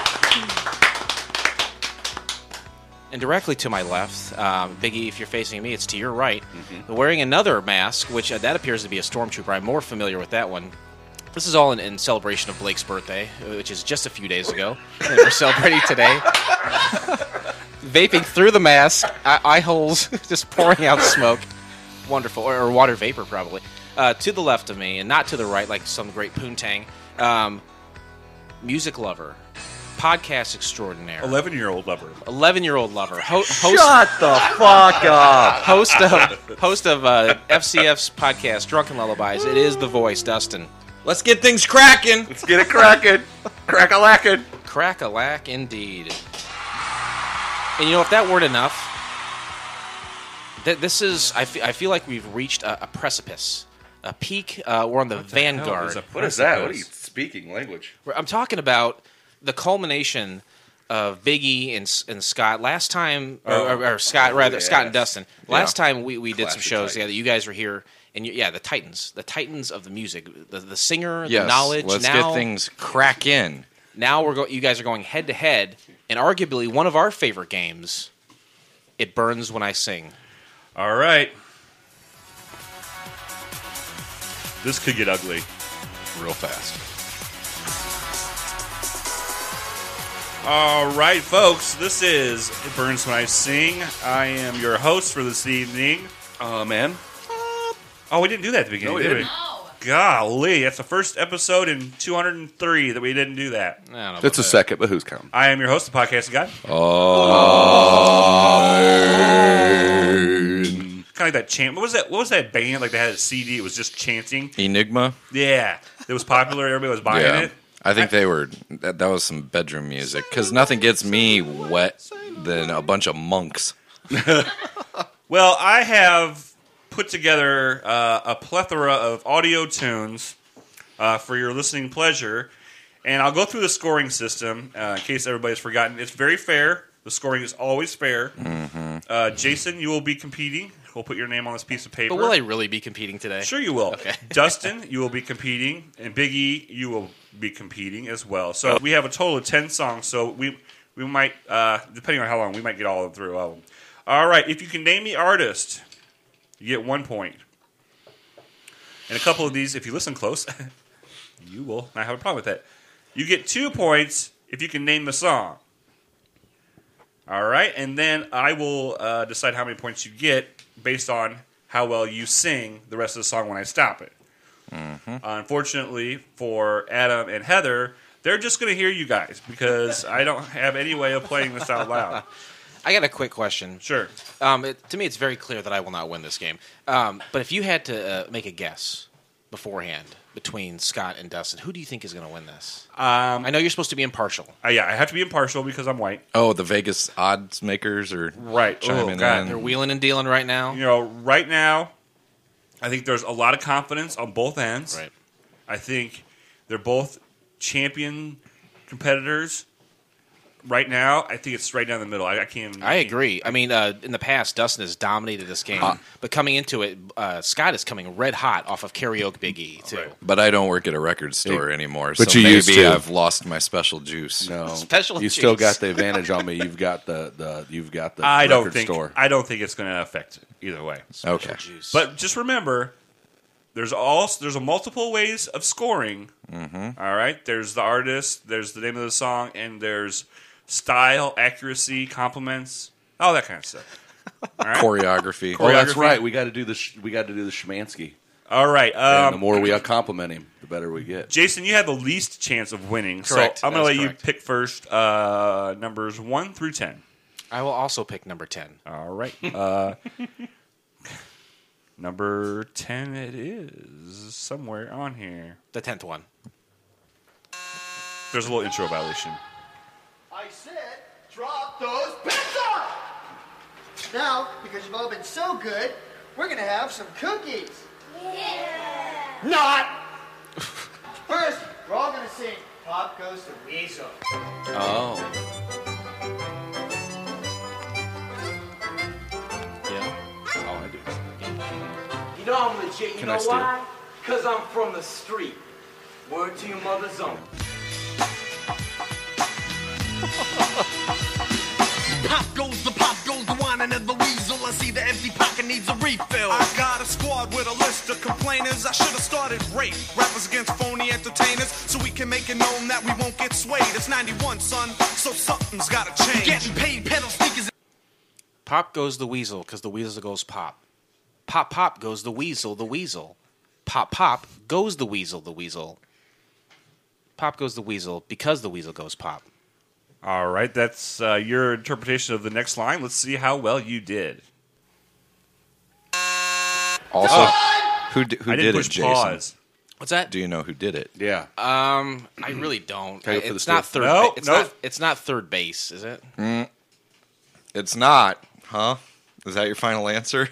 And directly to my left, um, Big E, if you're facing me, it's to your right, mm-hmm. wearing another mask, which uh, that appears to be a stormtrooper. I'm more familiar with that one. This is all in, in celebration of Blake's birthday, which is just a few days ago. And we're celebrating today. Vaping through the mask, eye, eye holes just pouring out smoke. Wonderful. Or, or water vapor, probably. Uh, to the left of me, and not to the right, like some great poontang. Um, music lover. Podcast extraordinaire. eleven-year-old lover. eleven-year-old lover. Ho- host, Shut the fuck up. Host of, host of uh, F C F's podcast, Drunken Lullabies. It is the voice, Dustin. Let's get things cracking. Let's get it cracking. Crack-a-lackin'. Crack-a-lack indeed. And you know, if that weren't enough, th- this is, I, fe- I feel like we've reached a, a precipice a peak. Uh, we're on the vanguard. What is that? What are you speaking language? I'm talking about the culmination of Big E and, and Scott. Last time, or, Oh. or, or Scott rather, Yes. Scott and Dustin. Last Yeah. time we, we did some Classic shows Titans. together. You guys were here, and you, yeah, the Titans, the Titans of the music, the the singer, Yes, the knowledge. let's now, get things crack in. Now we're go- you guys are going head to head, and arguably one of our favorite games. It burns when I sing. All right. This could get ugly real fast. All right, folks. This is It Burns When I Sing. I am your host for this evening. Oh, uh, man. Oh, we didn't do that at the beginning, No, we did didn't. we? Golly, that's the first episode in two hundred three that we didn't do that. It's a second, but who's counting? I am your host, the podcasting guy. Oh. Kind of like that chant. What was that? What was that band? Like they had a C D. It was just chanting. Enigma. Yeah, it was popular. Everybody was buying Yeah. it. I think they were. That, that was some bedroom music because nothing gets me wet than a bunch of monks. Well, I have put together uh, a plethora of audio tunes uh, for your listening pleasure, and I'll go through the scoring system uh, in case everybody's forgotten. It's very fair. The scoring is always fair. Mm-hmm. Uh, Jason, you will be competing. We'll put your name on this piece of paper. But will I really be competing today? Sure you will. Okay. Dustin, you will be competing, and Big E, you will be competing as well. So we have a total of ten songs. So we we might, uh, depending on how long, we might get all of them through. All of them. All right. If you can name the artist, you get one point. And a couple of these, if you listen close, you will not have a problem with that. You get two points if you can name the song. All right, and then I will uh, decide how many points you get based on how well you sing the rest of the song when I stop it. Mm-hmm. Uh, unfortunately for Adam and Heather, they're just going to hear you guys because I don't have any way of playing this out loud. I got a quick question. Sure. Um, it, to me, it's very clear that I will not win this game. Um, but if you had to uh, make a guess beforehand between Scott and Dustin, who do you think is going to win this? Um, I know you're supposed to be impartial. Uh, yeah, I have to be impartial because I'm white. Oh, the Vegas odds makers are Right. chiming Oh, God. in. They're wheeling and dealing right now. You know, right now, I think there's a lot of confidence on both ends. Right. I think they're both champion competitors. Right now, I think it's right down the middle. I, I can't. I agree. I mean, uh, in the past, Dustin has dominated this game, Uh, but coming into it, uh, Scott is coming red hot off of Karaoke Big E too. Right. But I don't work at a record store anymore, But so you maybe used to. I've lost my special juice. No, Special You still juice. got the advantage on me. You've got the, the you've got the I record don't think. store. I don't think it's going to affect it either way. Okay. Juice. But just remember, there's also there's a multiple ways of scoring. Mm-hmm. All right. There's the artist. There's the name of the song, and there's style, accuracy, compliments, all that kind of stuff. All right. Choreography. Oh, that's choreography. right. We got to do the sh- we got to do the Schmansky. All right. And the Um, more we compliment him, the better we get. Jason, you have the least chance of winning. Correct. So I'm going That to is let you correct. pick first. Uh, numbers one through ten. I will also pick number ten. All right. Uh, number ten. It is somewhere on here. The tenth one. There's a little intro violation. I said, drop those bets off! Now, because you've all been so good, we're gonna have some cookies. Yeah! Not! First, we're all gonna sing Pop Goes the Weasel. Oh. Yeah. Oh, I do. You know I'm legit, you Can I know steal? why? Cause I'm from the street. Word to your mother's own. Pop goes the pop goes the whining and the weasel. I see the empty pocket needs a refill. I got a squad with a list of complainers. I should have started rape. Rappers against phony entertainers, so we can make it known that we won't get swayed. It's ninety-one, son, so something's gotta change. Getting paid, pedal sneakers. Pop goes the weasel because the weasel goes pop. Pop pop goes the weasel, the weasel. Pop pop goes the weasel, the weasel. Pop goes the weasel because the weasel goes pop. All right. That's uh, your interpretation of the next line. Let's see how well you did. Also, Oh. who di- who I did didn't it, push Jason? pause. What's that? Do you know who did it? Yeah. Um, I really don't. Can I go for the It's not steal? third. No, ba- it's no. not. It's not third base, is it? Mm, it's not, huh? Is that your final answer?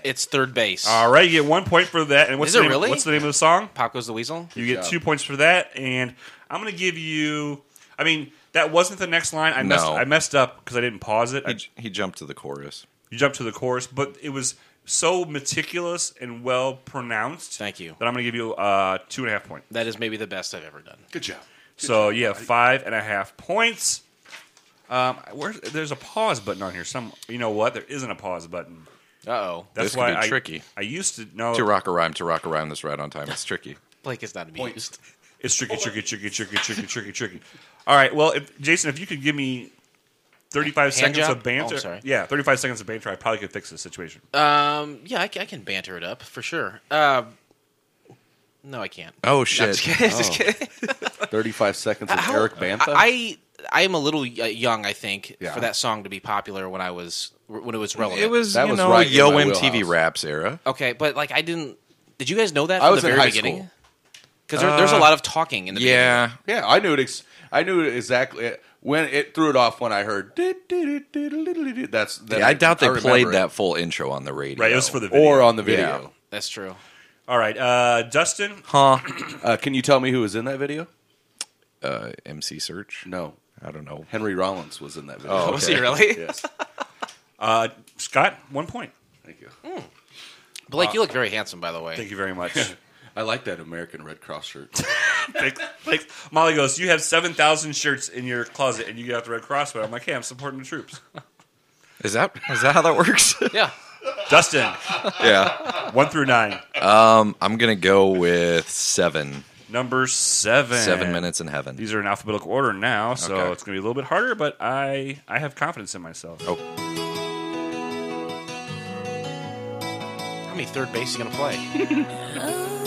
It's third base. All right, you get one point for that. And what's Is the it name, really? What's the name of the song? Pop Goes the Weasel. You Good get job. two points for that, and I'm going to give you. I mean, that wasn't the next line. I No. messed. I messed up because I didn't pause it. I, He, he jumped to the chorus. you jumped to the chorus, but it was so meticulous and well pronounced. Thank you. That I'm going to give you uh, two and a half points. That is maybe the best I've ever done. Good job. So you have five and a half points. Um, where's, there's a pause button on here. Some, you know what? There isn't a pause button. Uh oh. That's This why could be I, tricky. I used to know. To rock a rhyme, to rock a rhyme this right on time. It's tricky. Blake is not amused. It's tricky, tricky, tricky, tricky, tricky, tricky, tricky. All right. Well, if, Jason, if you could give me thirty-five Hand seconds job? of banter, Oh, I'm sorry. yeah, thirty-five seconds of banter, I probably could fix this situation. Um, yeah, I, ca- I can banter it up for sure. Uh, no, I can't. Oh, No, shit. just kidding. Just Oh. kidding. thirty-five seconds of How- Eric Bantha? I I am a little uh, young, I think, Yeah. for that song to be popular when I was when it was relevant. It was, That you was know, right in Yo my M T V wheelhouse. Raps era. Okay, but like I didn't. Did you guys know that I from was the in very high beginning? school. Because there, there's a Uh, lot of talking in the Yeah. Yeah, I knew it. Ex- I knew it exactly when it threw it off when I heard. That's that Yeah, I doubt they remember played it. that full intro on the radio. Right, it was for the video. or on the video. Yeah. beginning. That's true. All right, uh, Dustin. Huh? Uh, can you tell me who was in that video? Uh, M C Search? No, I don't know. Henry Rollins was in that video. Oh, Was okay. he really? Yes. Uh, Scott, one point. Thank you. Blake, you look very handsome, by the way. Thank you very much. I like that American Red Cross shirt. like, like Molly goes, you have seven thousand shirts in your closet, and you get out the Red Cross. But I'm like, hey, I'm supporting the troops. Is that is that how that works? Yeah. Dustin, yeah. one through nine. Um, I'm gonna go with seven. Number seven. Seven minutes in heaven. These are in alphabetical order now, so Okay. it's going to be a little bit harder, but I I have confidence in myself. Oh. How many third base are you gonna play?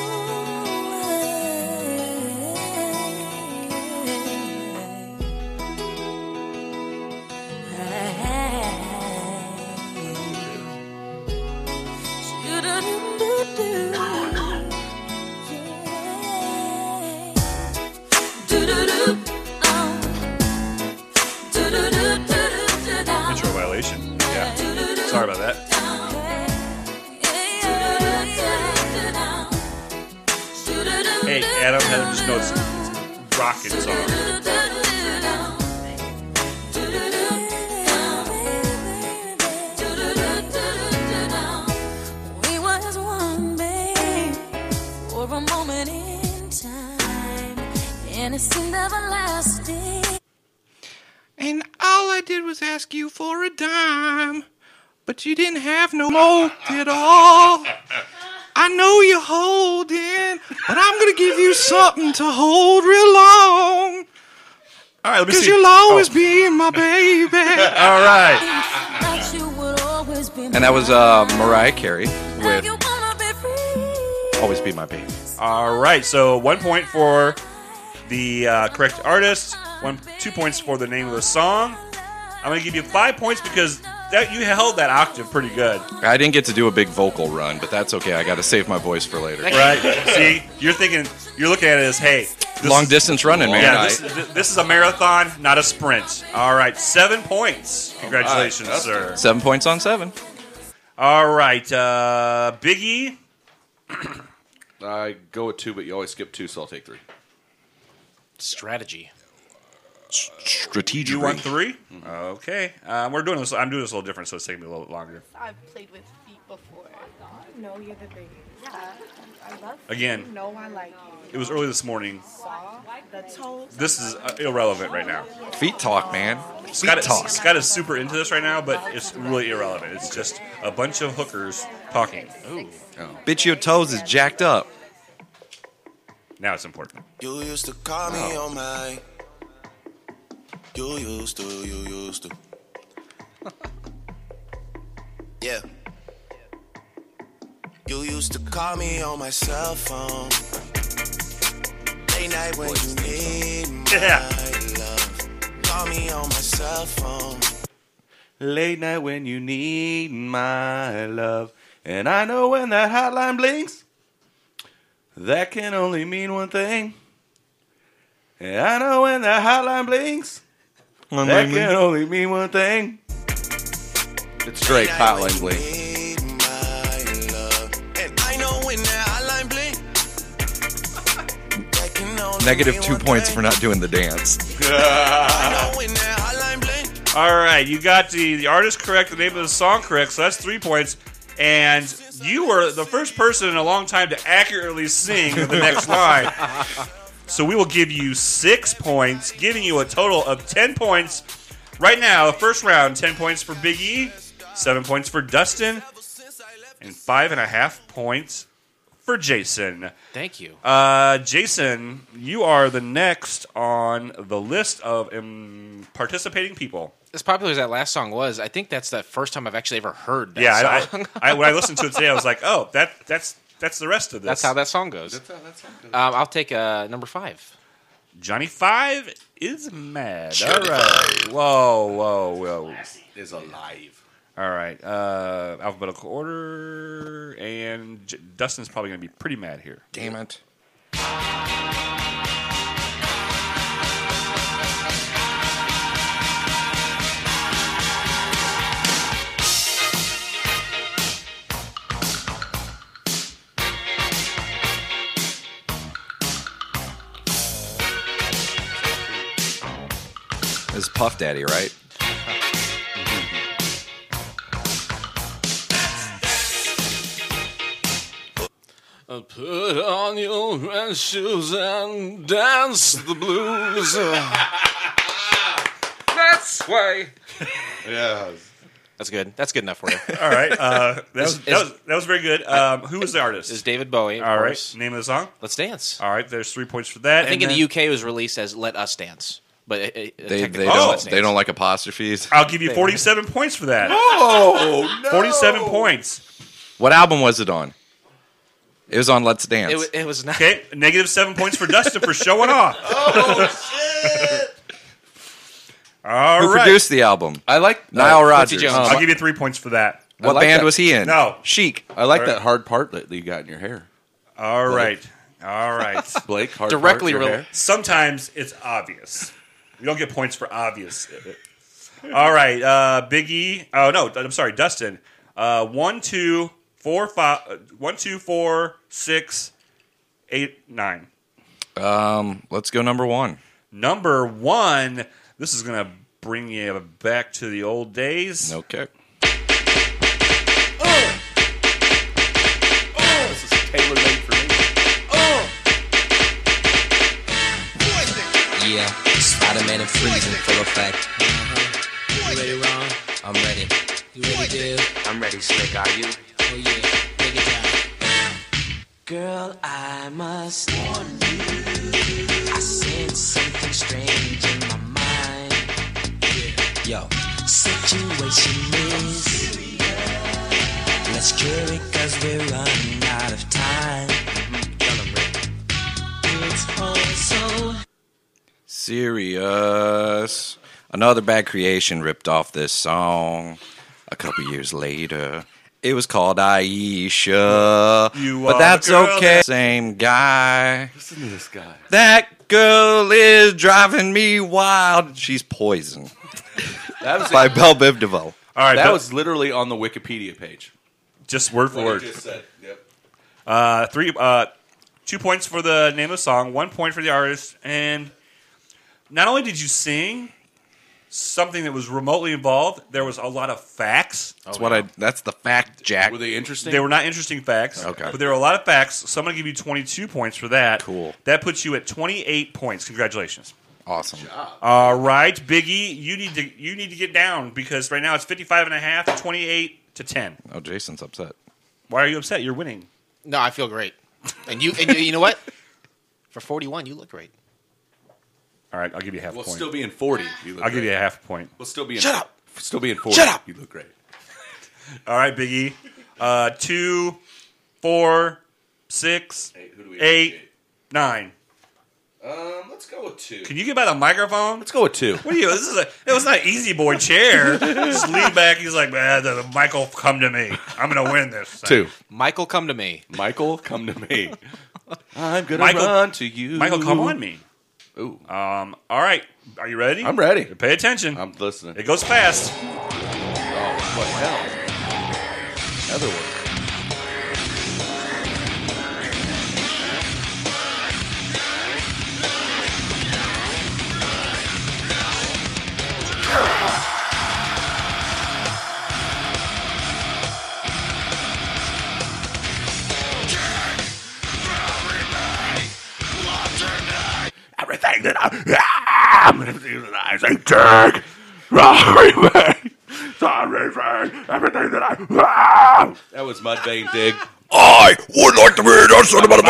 Intro violation. Yeah. Sorry about that. Hey, Adam, Heather, just know it's, it's a rocking song. We was one, babe, for a moment in time, and it seemed everlasting. And all I did was ask you for a dime, but you didn't have no more at all. I know you're holding, but I'm gonna give you something to hold real long. All right, let me Cause see. you'll always Oh. be my baby. All right. That you would always be And that was uh, Mariah Carey with you wanna be free. "Always Be My Baby." All right, so one point for the uh, correct artist, one two points for the name of the song. I'm going to give you five points because that you held that octave pretty good. I didn't get to do a big vocal run, but that's okay. I got to save my voice for later. Right? See, you're thinking, you're looking at it as, hey, this Long is- distance running, man. Yeah, this, this is a marathon, not a sprint. All right, seven points. Congratulations, All right, sir. Seven points on seven. All right, uh, Biggie. I go with two, but you always skip two, so I'll take three. Strategy. Strategic. You want three? Okay. Um, we're doing this. I'm doing this a little different, so it's taking me a little bit longer. I've played with feet before. I know you're the biggest. Yeah, I love feet. Again, You know I like you. It was early this morning. Saw the toes. This is uh, irrelevant right now. Feet talk, man. Scott, Feet talk. Scott is super into this right now, but it's really irrelevant. It's just a bunch of hookers talking. Ooh. Bitch, your toes is jacked up. Now it's important. You used to call me on my. You used to, you used to. Yeah. You used to call me on my cell phone. Late night when you need my love. Call me on my cell phone. Late night when you need my love. And I know when that hotline blinks, that can only mean one thing. And I know when that hotline blinks, One that bling, can bling. only mean one thing. It's Drake, hotline blink. Negative two points for not doing the dance. All right, you got the, the artist correct, the name of the song correct, so that's three points. And you were the first person in a long time to accurately sing the next line. So we will give you six points, giving you a total of ten points. Right now, first round, ten points for Big E, seven points for Dustin, and five and a half points for Jason. Thank you. Uh, Jason, you are the next on the list of um, participating people. As popular as that last song was, I think that's the first time I've actually ever heard that yeah, song. I, I, when I listened to it today, I was like, "Oh, that that's that's the rest of this." That's how that song goes. That's how that song goes. Um, I'll take uh, number five. Johnny Five is mad. Johnny All right. Whoa, whoa, whoa. Is alive. All right. Uh, alphabetical order, and J- Dustin's probably going to be pretty mad here. Damn it. This is Puff Daddy, right? Put on your red shoes and dance the blues. That's why. Yeah. That's good. That's good enough for you. All right. Uh, that, was, Is- that, was, that was very good. Um, who was the artist? Is David Bowie. Of All right. course. Name of the song? Let's Dance. All right. There's three points for that. I think and in the then- U K it was released as Let Us Dance. But it, it, They, technically they, it's don't, Let's Dance. they don't like apostrophes. I'll give you forty-seven points for that. Oh, no. forty-seven points. What album was it on? It was on Let's Dance. It, wa- it was not. Okay. Negative seven points for Dustin for showing off. Oh, shit. All Who right. produced the album? I like Nile uh, Rodgers. Jones. I'll give you three points for that. What like band that. was he in? No. Chic. I like All that right. hard part that you got in your hair. All right. All right. Blake, hard Directly part in your rel- hair. Sometimes it's obvious. You don't get points for obvious. All right, uh, Big E. Oh no, I'm sorry, Dustin. Uh, one, two, four, five. uh, One, two, four, six, eight, nine. Um, let's go number one. Number one. This is gonna bring you back to the old days. Okay. This is tailor made for me. Yeah, Spider-Man and freezing full effect. Uh-huh. You ready, Ron? I'm ready. You ready, dude? I'm ready, Slick. Are you? Oh yeah, take it down. Girl, I must warn you. I sense something strange in my mind. Yo, situation is. Let's cure it, cause we're running out of time. It's all so. Serious. Another Bad Creation ripped off this song a couple years later. It was called Aisha. You but are that's the girl okay. that- Same guy. Listen to this guy. That girl is driving me wild. She's Poison. That was By it. Belle Biv DeVoe. All right, That Bill- was literally on the Wikipedia page. just word for What word. I just said. Yep. Uh, three, uh, two points for the name of the song, one point for the artist, and not only did you sing something that was remotely involved, there was a lot of facts. That's what I. That's the fact, Jack. Were they interesting? They were not interesting facts, Okay. but there were a lot of facts. So I'm going to give you twenty-two points for that. Cool. That puts you at twenty-eight points. Congratulations. Awesome. All right, Biggie, you need to you need to get down because right now it's fifty-five and a half, twenty-eight to ten. Oh, Jason's upset. Why are you upset? You're winning. No, I feel great. And you, and you, you know what? For forty-one, you look great. All right, I'll give you a half Well, a point. still being forty, you look I'll give great. you a half a point. Well, still being Shut up. Still being forty. Shut up. You look great. All right, Biggie. Uh, two, four, six, Hey, who do we eight, appreciate? nine. Um, let's go with two. Can you get by the microphone? Let's go with two. What are you? This is a. It was not an easy boy chair. Just lean back. He's like, man, the, the Michael, come to me. I'm gonna win this thing." Two. Michael, come to me. Michael, come to me. I'm gonna Michael- run to you. Michael, come on me. Ooh, Um. All right. Are you ready? I'm ready. Pay attention. I'm listening. It goes fast. Oh, what hell? Other one. everything that I am, everything that I say, take, everything, everything, everything that I am. That was Mudvayne Dig. I would like to be the son of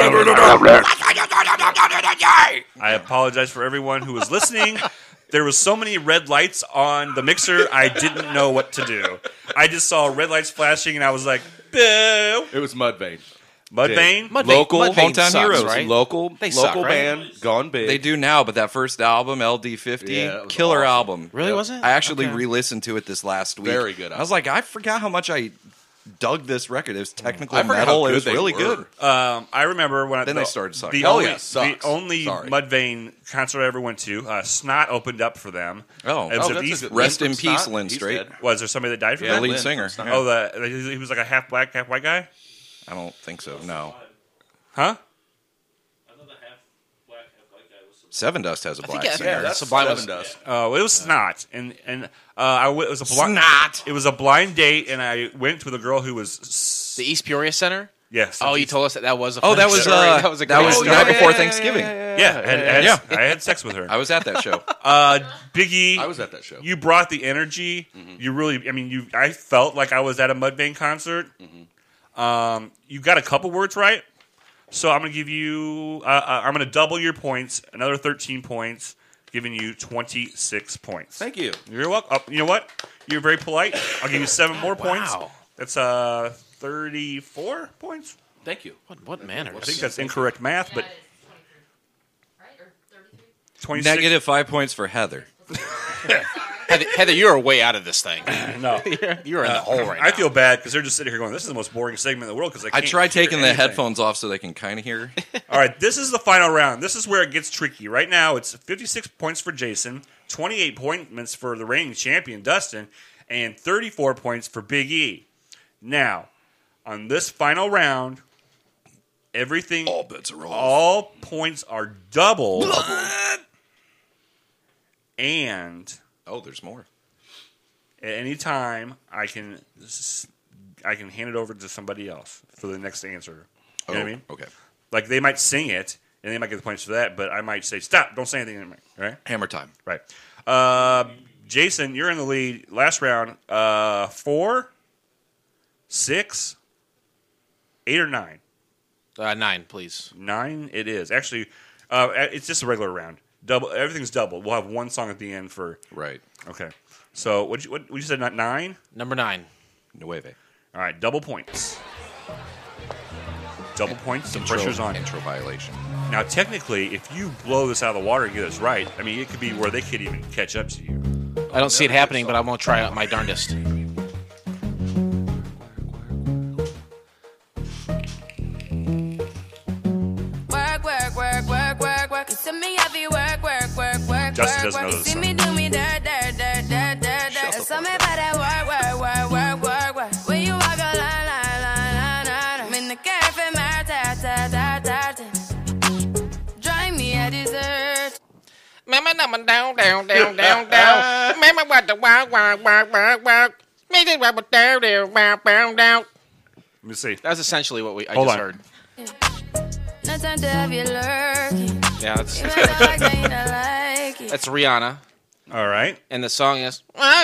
a I apologize for everyone who was listening. There was so many red lights on the mixer, I didn't know what to do. I just saw red lights flashing, and I was like, boo. It was Mudvayne. Mudvayne? Mudvayne. Local Mudvayne hometown sucks, heroes, right? local They local suck, right? band, gone big. They do now, but that first album, L D fifty, Yeah, that was killer awesome. album. Really, was it? I actually Okay. re-listened to it this last week. Very good I was like, I forgot how much I dug this record. It was technical I forgot metal. how It good was they really were. good. Um, I remember when I, Then the, they started sucking. The Hell only, yeah, the sucks. only Sorry. Mudvayne concert I ever went to, uh, Snot opened up for them. Oh. It was Oh, at that's a East- good- Rest in peace, Lynn Strait. Was there somebody that died from Yeah, that? lead singer. Oh, the, he was like a half black, half white guy? I don't think so. No. Huh? Seven Dust has a I black think, yeah, singer. yeah, that's Sublime was- Dust. Oh, it was Snot, and and uh, I w- it was a blind, Snot. It was a blind date, and I went with a girl who was s- The East Peoria Center? Yes. Oh, you told us that that was a Oh, funny that was story. uh, that was a that great was story. right before Thanksgiving. Yeah, I had, I had, Yeah. I had sex with her. I was at that show. Uh, Biggie, I was at that show. You brought the energy. You really, I mean, you. I felt like I was at a Mudvayne concert. Um, you got a couple words right, so I'm going to give you. Uh, uh, I'm going to double your points, another thirteen points, giving you twenty-six points. Thank you. You're welcome. Oh, you know what? You're very polite. I'll give you seven more points. Wow. That's uh thirty-four points. Thank you. What, what manners? I think that's incorrect math, but twenty-six. Negative five points for Heather. Heather, Heather, you are way out of this thing. No, you're, you're in the Uh, hole right I now. feel bad because they're just sitting here going, "This is the most boring segment in the world." Because I, I can't tried hear taking the anything. headphones off so they can kind of hear. All right, this is the final round. This is where it gets tricky. Right now, it's fifty-six points for Jason, twenty-eight points for the reigning champion Dustin, and thirty-four points for Big E. Now, on this final round, everything all bets are off. All points are doubled. And oh, there's more. At any time, I can s- I can hand it over to somebody else for the next answer. You know what I Oh, mean? okay. Like they might sing it, and they might get the points for that, but I might say, "Stop! Don't say anything." Right? Hammer time. Right. Uh, Jason, you're in the lead. Last round, uh, four, six, eight, or nine. Uh, nine, please. Nine. It is actually. Uh, it's just a regular round. Double. Everything's double. We'll have one song at the end for. Right. Okay. So what you what you said? Not nine. Number nine. Nueve. All right. Double points. Double points. The Intro- pressure's on. Intro violation. Now, technically, if you blow this out of the water and get us right, I mean, it could be where they could even catch up to you. I don't see it happening, but I'm going to try out my darndest. Work, work, work, work, work, work. You see me heavy work, work, work, work, Justin work, doesn't know work. You this see song. me do me dirt, dirt, dirt, dirt, dirt, dirt. Tell me about that work, work, work, work, work, work. When you walk a line, line, line, line, line. I'm in the cafe, my ta, ta, ta, ta, ta. Drive me a dessert. Mama, down, down, down, down, down, down. Mama, what the wow, wow, wow, wow, wow. Me just rub it down, down, down, down, down. Let me see. That's essentially what we I Hold just on. heard. No time to have you lurking. Yeah, that's You might not like that, you don't like it. that's Rihanna, All right. and the song is. All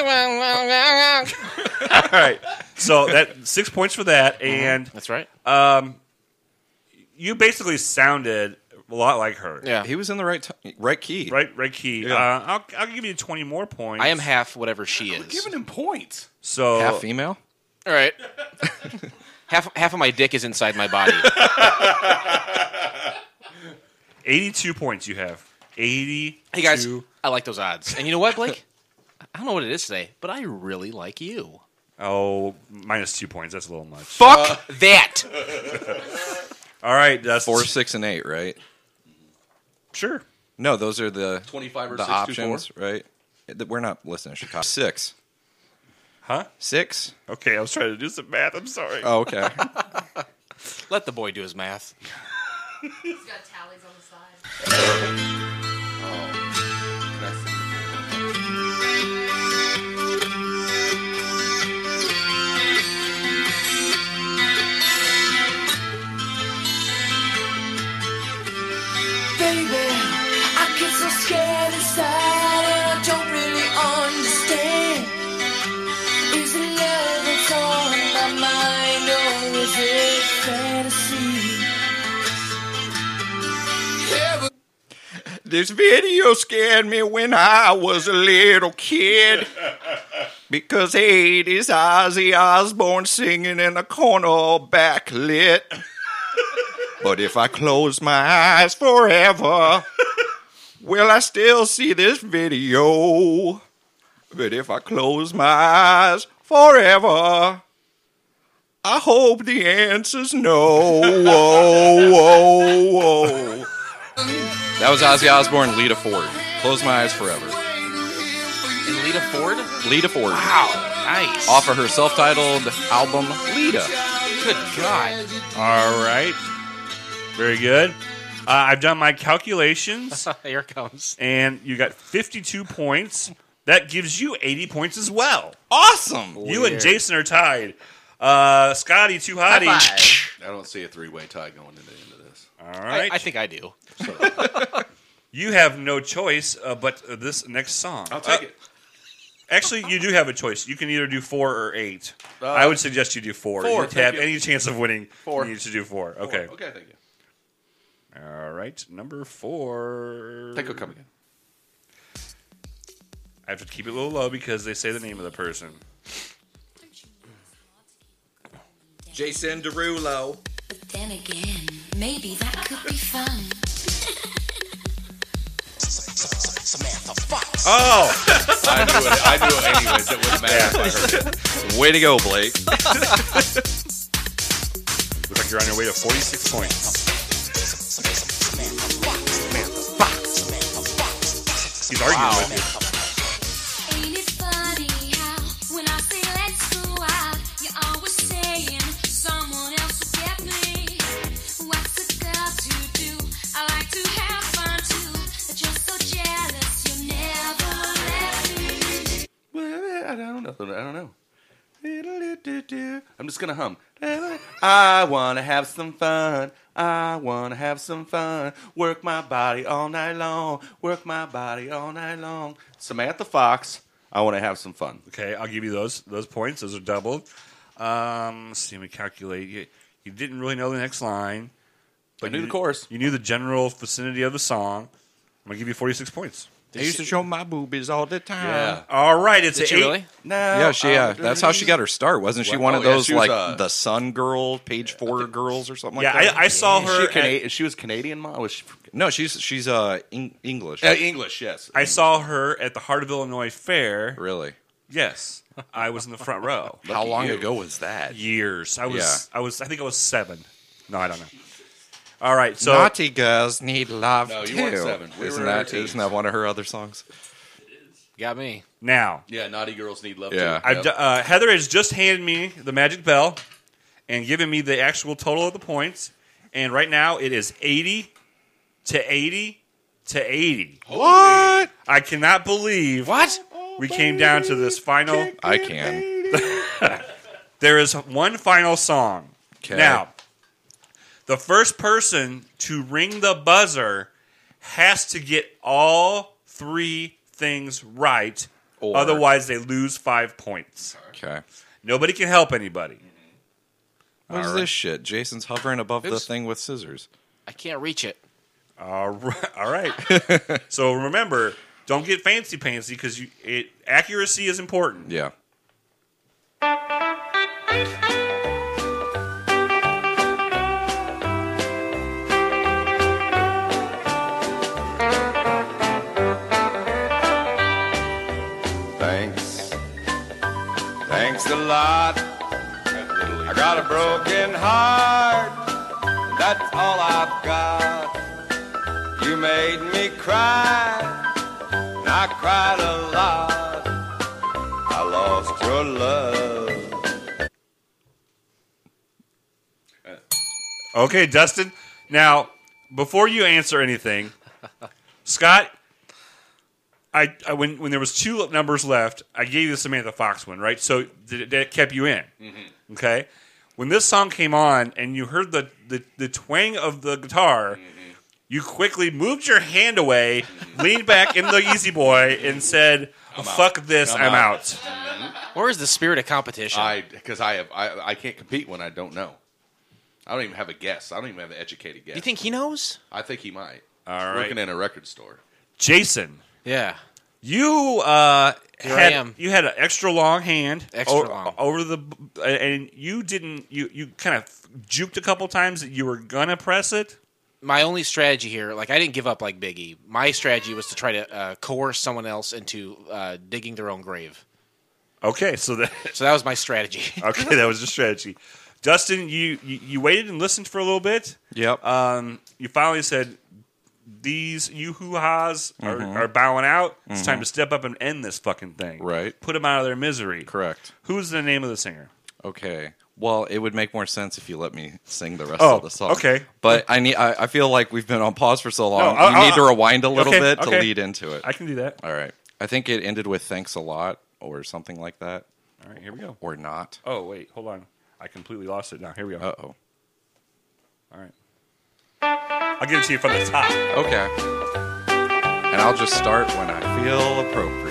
right. So that six points for that, and That's right. um, you basically sounded a lot like her. Yeah, He was in the right t- right key. Right. Right key. Yeah. Uh, I'll I'll give you twenty more points. I am half whatever she is. Giving him points. So Half female. All right. half half of my dick is inside my body. eighty-two points you have. eighty. Hey guys, I like those odds. And you know what, Blake? I don't know what it is today, but I really like you. Oh, minus two points. That's a little much. Fuck that. All right. That's Four, six, and eight. Right. Sure. No, those are the twenty-five or the six, two, options, right? Th- We're not listening to Chicago. Six. Huh? Six. Okay. I was trying to do some math. I'm sorry. Oh, okay. Let the boy do his math. He's got tallies on the side. Baby, This video scared me when I was a little kid. Because eighties Ozzy Osbourne singing in a corner all backlit. But if I close my eyes forever, will I still see this video? But if I close my eyes forever, I hope the answer's no. Whoa, whoa, whoa. That was Ozzy Osbourne, Lita Ford. Close my eyes forever. Lita Ford? Lita Ford. Wow, nice. Off of her self-titled album, Lita. Good God. All right. Very good. Uh, I've done my calculations. Here it comes. And you got fifty-two points. That gives you eighty points as well. Awesome. You Weird. and Jason are tied. Uh, Scotty, Too Hottie. I don't see a three-way tie going into the end of this. All right. I, I think I do. You have no choice uh, but uh, this next song. I'll take Uh, it. Actually, you do have a choice. You can either do four or eight. Uh, I would suggest you do four. four, You thank have you. any chance of winning, Four. you need to do four. Okay. Okay, thank you. All right, number four. Think will come again. I have to keep it a little low because they say the name of the person. Jason Derulo. But then again, maybe that could be fun. Samantha Fox. Oh! I knew it. I knew it anyways. It wouldn't matter if I heard it. Way to go, Blake. Looks like you're on your way to forty-six points. He's arguing with you. Ain't it funny how when I say let's go out, you're always saying someone else will get me. What's a girl to do? I like to have fun too, but you're so jealous you never let me. Well, I don't know. I don't know. I'm just gonna hum. I wanna have some fun. I wanna have some fun. Work my body all night long. Work my body all night long. Samantha Fox. I wanna have some fun. Okay, I'll give you those those points. Those are doubled. Um, let's see, let me calculate. You, you didn't really know the next line, but I knew you, the chorus. You knew the general vicinity of the song. I'm gonna give you forty-six points. I used to show my boobies all the time. Yeah. All right, it's Did a she eight. really? No. Yeah, she. Yeah, um, that's how she got her start, wasn't she? Well, One oh, of yeah, those she was, like uh, the Sun Girl, Page Four girls, or something Yeah, like that. I, I saw Is her. she, at- Cana- she was Canadian, mom. Was she? no, she's she's uh Eng- English. Uh, English, yes. I saw her at the Heart of Illinois Fair. Really? Yes, I was in the front row. How Lucky long you. ago was that? Years. I was. Yeah. I was. I think I was seven. No, I don't know. All right, so Naughty girls need love No, you too. weren't seven. We Isn't were in our that teens. isn't that one of her other songs? Got me. now Yeah, naughty girls need love Yeah. too. I've, Yep. d- uh, Heather has just handed me the magic bell and given me the actual total of the points. And right now it is eighty to eighty to eighty. What? I cannot believe What? we came down to this final. I can. There is one final song. 'Kay. Now, the first person to ring the buzzer has to get all three things right. Or- Otherwise, they lose five points. Okay. Nobody can help anybody. What is All right. this shit? Jason's hovering above the Oops. thing with scissors. I can't reach it. All right. All right. So remember, don't get fancy pantsy because you it accuracy is important. Yeah. Thanks. Thanks a lot. I got a broken heart. That's all I've got. You made me cry. And I cried a lot. I lost your love. Okay, Dustin. Now, before you answer anything, Scott, I, I when when there was two numbers left, I gave you the Samantha Fox one, right? So th- that kept you in. Mm-hmm. Okay. When this song came on and you heard the the, the twang of the guitar, Mm-hmm. you quickly moved your hand away, leaned back in the Easy Boy, and said, "Fuck this, I'm, I'm out." out. Where is the spirit of competition? I because I have I, I can't compete when I don't know. I don't even have a guess. I don't even have an educated guess. You think he knows? I think he might. All right. Working in a record store. Jason. Yeah. You uh, Here had I am. you had an extra long hand, Extra o- long. over the, and you didn't. You you kind of juked a couple times that you were gonna press it. My only strategy here, like I didn't give up like Biggie. My strategy was to try to uh, coerce someone else into uh, digging their own grave. Okay, so that so that was my strategy. okay, that was the strategy. Dustin, you, you you waited and listened for a little bit. Yep. Um, you finally said, "These you hoo ha's are, Mhm. are bowing out. It's Mhm. time to step up and end this fucking thing. Right. Put them out of their misery." Correct. Who's the name of the singer? Okay. Well, it would make more sense if you let me sing the rest Oh, of the song. okay. But I need. I, I feel like we've been on pause for so long. No, you I'll- need to I'll- rewind a little okay, bit okay. to lead into it. I can do that. All right. I think it ended with "Thanks a lot" or something like that. All right, here we go. Or not. Oh wait, hold on. I completely lost it now. Here we go. Uh oh. All right. I'll give it to you from the top. Okay. And I'll just start when I feel appropriate.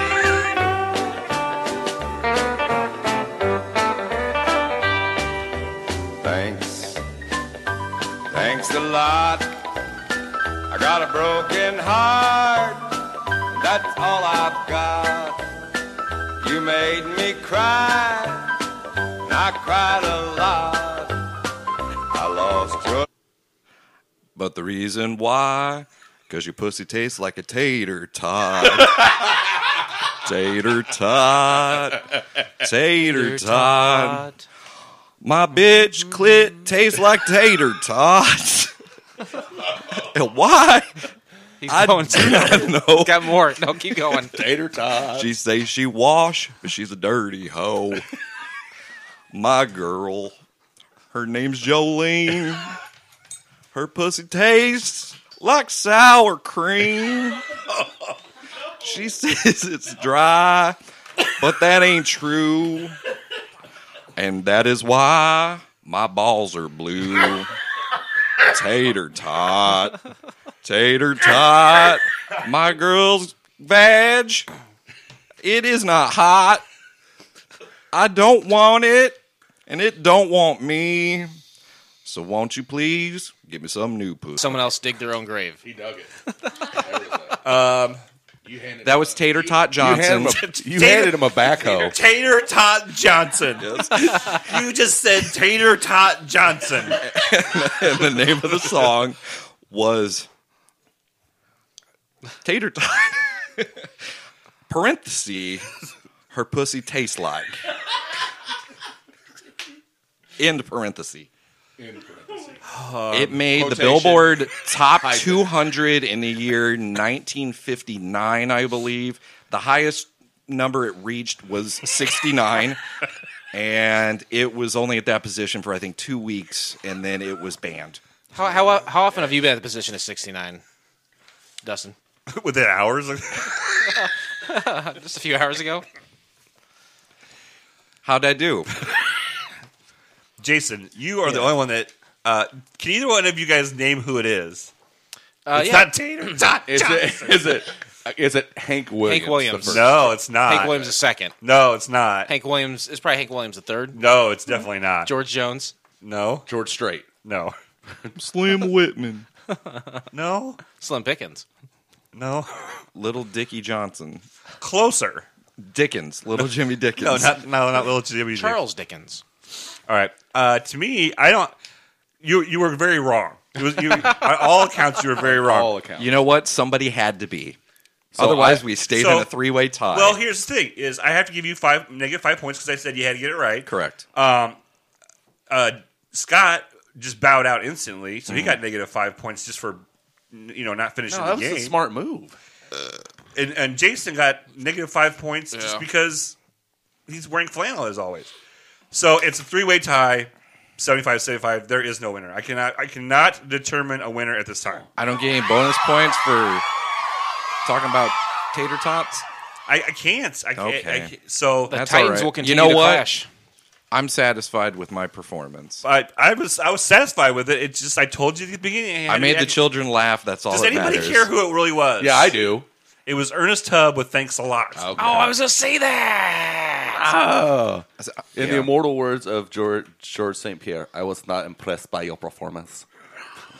Thanks. Thanks a lot. I got a broken heart. That's all I've got. You made me cry. And I cried a lot. I lost your. But the reason why, because your pussy tastes like a tater tot. Tater tot. Tater tot. My bitch clit tastes like tater tots. And why? He's I going do not know. Got more. No, keep going. Tater tot. She say she wash, but she's a dirty hoe. My girl, her name's Jolene. Her pussy tastes like sour cream. She says it's dry, but that ain't true. And that is why my balls are blue. Tater tot. Tater tot. My girl's vag. It is not hot. I don't want it, and it don't want me. So won't you please give me some new pussy? Someone else dig their own grave. He dug it. Um, You handed that was Tater Tot Johnson. You handed him a, you handed him a backhoe. Tater Tot Johnson. You just said Tater Tot Johnson. And the name of the song was Tater Tot. Parenthesis. Her pussy tastes like. End parenthesis. In parentheses. It made the quotation. Billboard Top Hyphen. two hundred in the year nineteen fifty-nine, I believe. The highest number it reached was sixty-nine, and it was only at that position for, I think, two weeks, and then it was banned. How, how how often have you been at the position of sixty-nine, Dustin? Within hours? Just a few hours ago. How'd I do? Jason, you are the only one that. Uh, can either one of you guys name who it is? Uh, it's yeah. not Tater Tot Is Johnson. it? Is it? Is it Hank Williams? Hank Williams. the first? No, it's not. Hank Williams the second. No, it's not. Hank Williams is probably Hank Williams the third. No, it's definitely not. George Jones. No. George Strait. No. Slim Whitman. No. Slim Pickens. No. Little Dickie Johnson. Closer. Dickens. Little Jimmy Dickens. No, not no, not Little Jimmy. Charles Dickens. All right. Uh, to me, I don't. You you were very wrong. It was you. By all accounts, you were very wrong. All accounts. You know what? Somebody had to be. So Otherwise, I- we stayed so- in a three-way tie. Well, here's the thing: is I have to give you five negative five points because I said you had to get it right. Correct. Um, uh, Scott just bowed out instantly, so he Mhm. got negative five points just for you know not finishing No, the that was game. a smart move. And, and Jason got negative five points just Yeah. because he's wearing flannel as always. So it's a three-way tie, seventy-five seventy-five. There is no winner. I cannot I cannot determine a winner at this time. I don't get any bonus points for talking about tater tots. I, I can't. I can't. Okay. I can't. So The That's Titans all right. will continue you know to what? clash. I'm satisfied with my performance. I, I was I was satisfied with it. It's just I told you at the beginning. I made the had- children laugh. That's all Does that anybody matters. care who it really was? Yeah, I do. It was Ernest Tubb with "Thanks a Lot." Okay. Oh, I was going to say that. Oh. In the Yeah. immortal words of George George Saint Pierre, I was not impressed by your performance.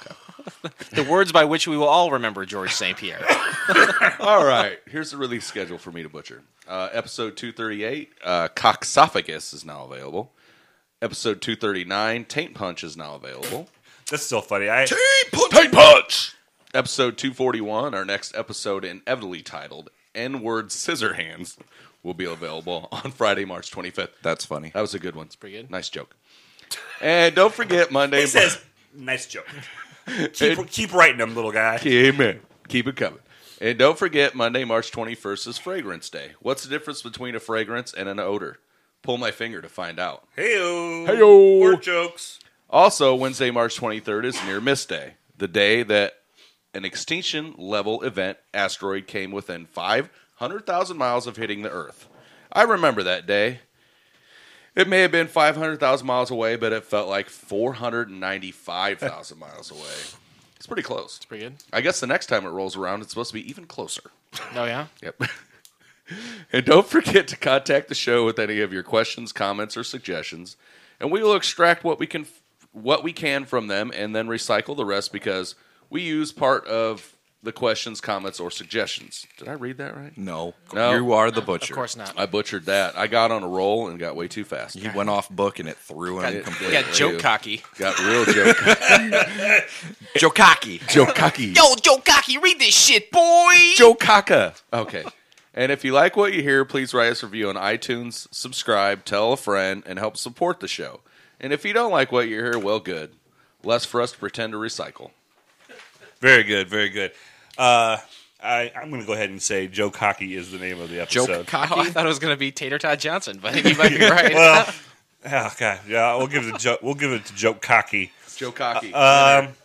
The words by which we will all remember George Saint Pierre. All right, here's the release schedule for me to butcher. Uh, episode two thirty-eight, uh, Coxophagus is now available. Episode two thirty-nine, Taint Punch is now available. That's still funny. I Taint Punch! Taint Punch! Episode two forty-one, our next episode inevitably titled N-Word Scissorhands, will be available on Friday, March twenty-fifth. That's funny. That was a good one. It's pretty good. Nice joke. And don't forget Monday. He says, nice joke. Keep, keep writing them, little guy. Amen. Keep it coming. And don't forget Monday, March twenty-first is Fragrance Day. What's the difference between a fragrance and an odor? Pull my finger to find out. Heyo. Heyo. Word jokes. Also, Wednesday, March twenty-third is Near Miss Day, the day that an extinction-level event asteroid came within five hundred thousand miles of hitting the Earth. I remember that day. It may have been five hundred thousand miles away, but it felt like four hundred ninety-five thousand miles away. It's pretty close. It's pretty good. I guess the next time it rolls around, it's supposed to be even closer. Oh, yeah? Yep. And don't forget to contact the show with any of your questions, comments, or suggestions, and we will extract what we can what we can from them and then recycle the rest because we use part of the questions, comments, or suggestions. Did I read that right? No. No. You are the butcher. Of course not. I butchered that. I got on a roll and got way too fast. You went off book and it threw him Got- completely. got joke cocky. Got real joke cocky. Joe Cocky. Joe Cocky. Yo, Joe Cocky, read this shit, boy. Joe Kaka. Okay. And if you like what you hear, please write us a review on iTunes, subscribe, tell a friend, and help support the show. And if you don't like what you hear, well, good. Less for us to pretend to recycle. Very good, very good. Uh, I, I'm going to go ahead and say Joe Cocky is the name of the episode. Joe Cocky? Oh, I thought it was going to be Tater Tot Johnson, but I think you might be right. Well, oh, God. Yeah, we'll give it to Joe, we'll give it to Joe Cocky. Joe Cocky. Uh, um,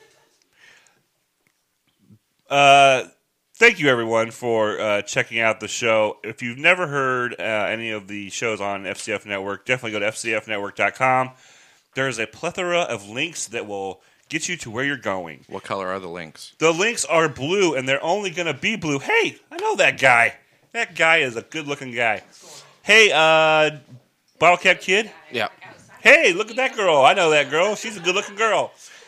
uh, thank you, everyone, for uh, checking out the show. If you've never heard uh, any of the shows on F C F Network, definitely go to F C F network dot com. There's a plethora of links that will get you to where you're going. What color are the links? The links are blue, and they're only going to be blue. Hey, I know that guy. That guy is a good-looking guy. Hey, uh, Bottle Cap Kid? Yeah. Hey, look at that girl. I know that girl. She's a good-looking girl.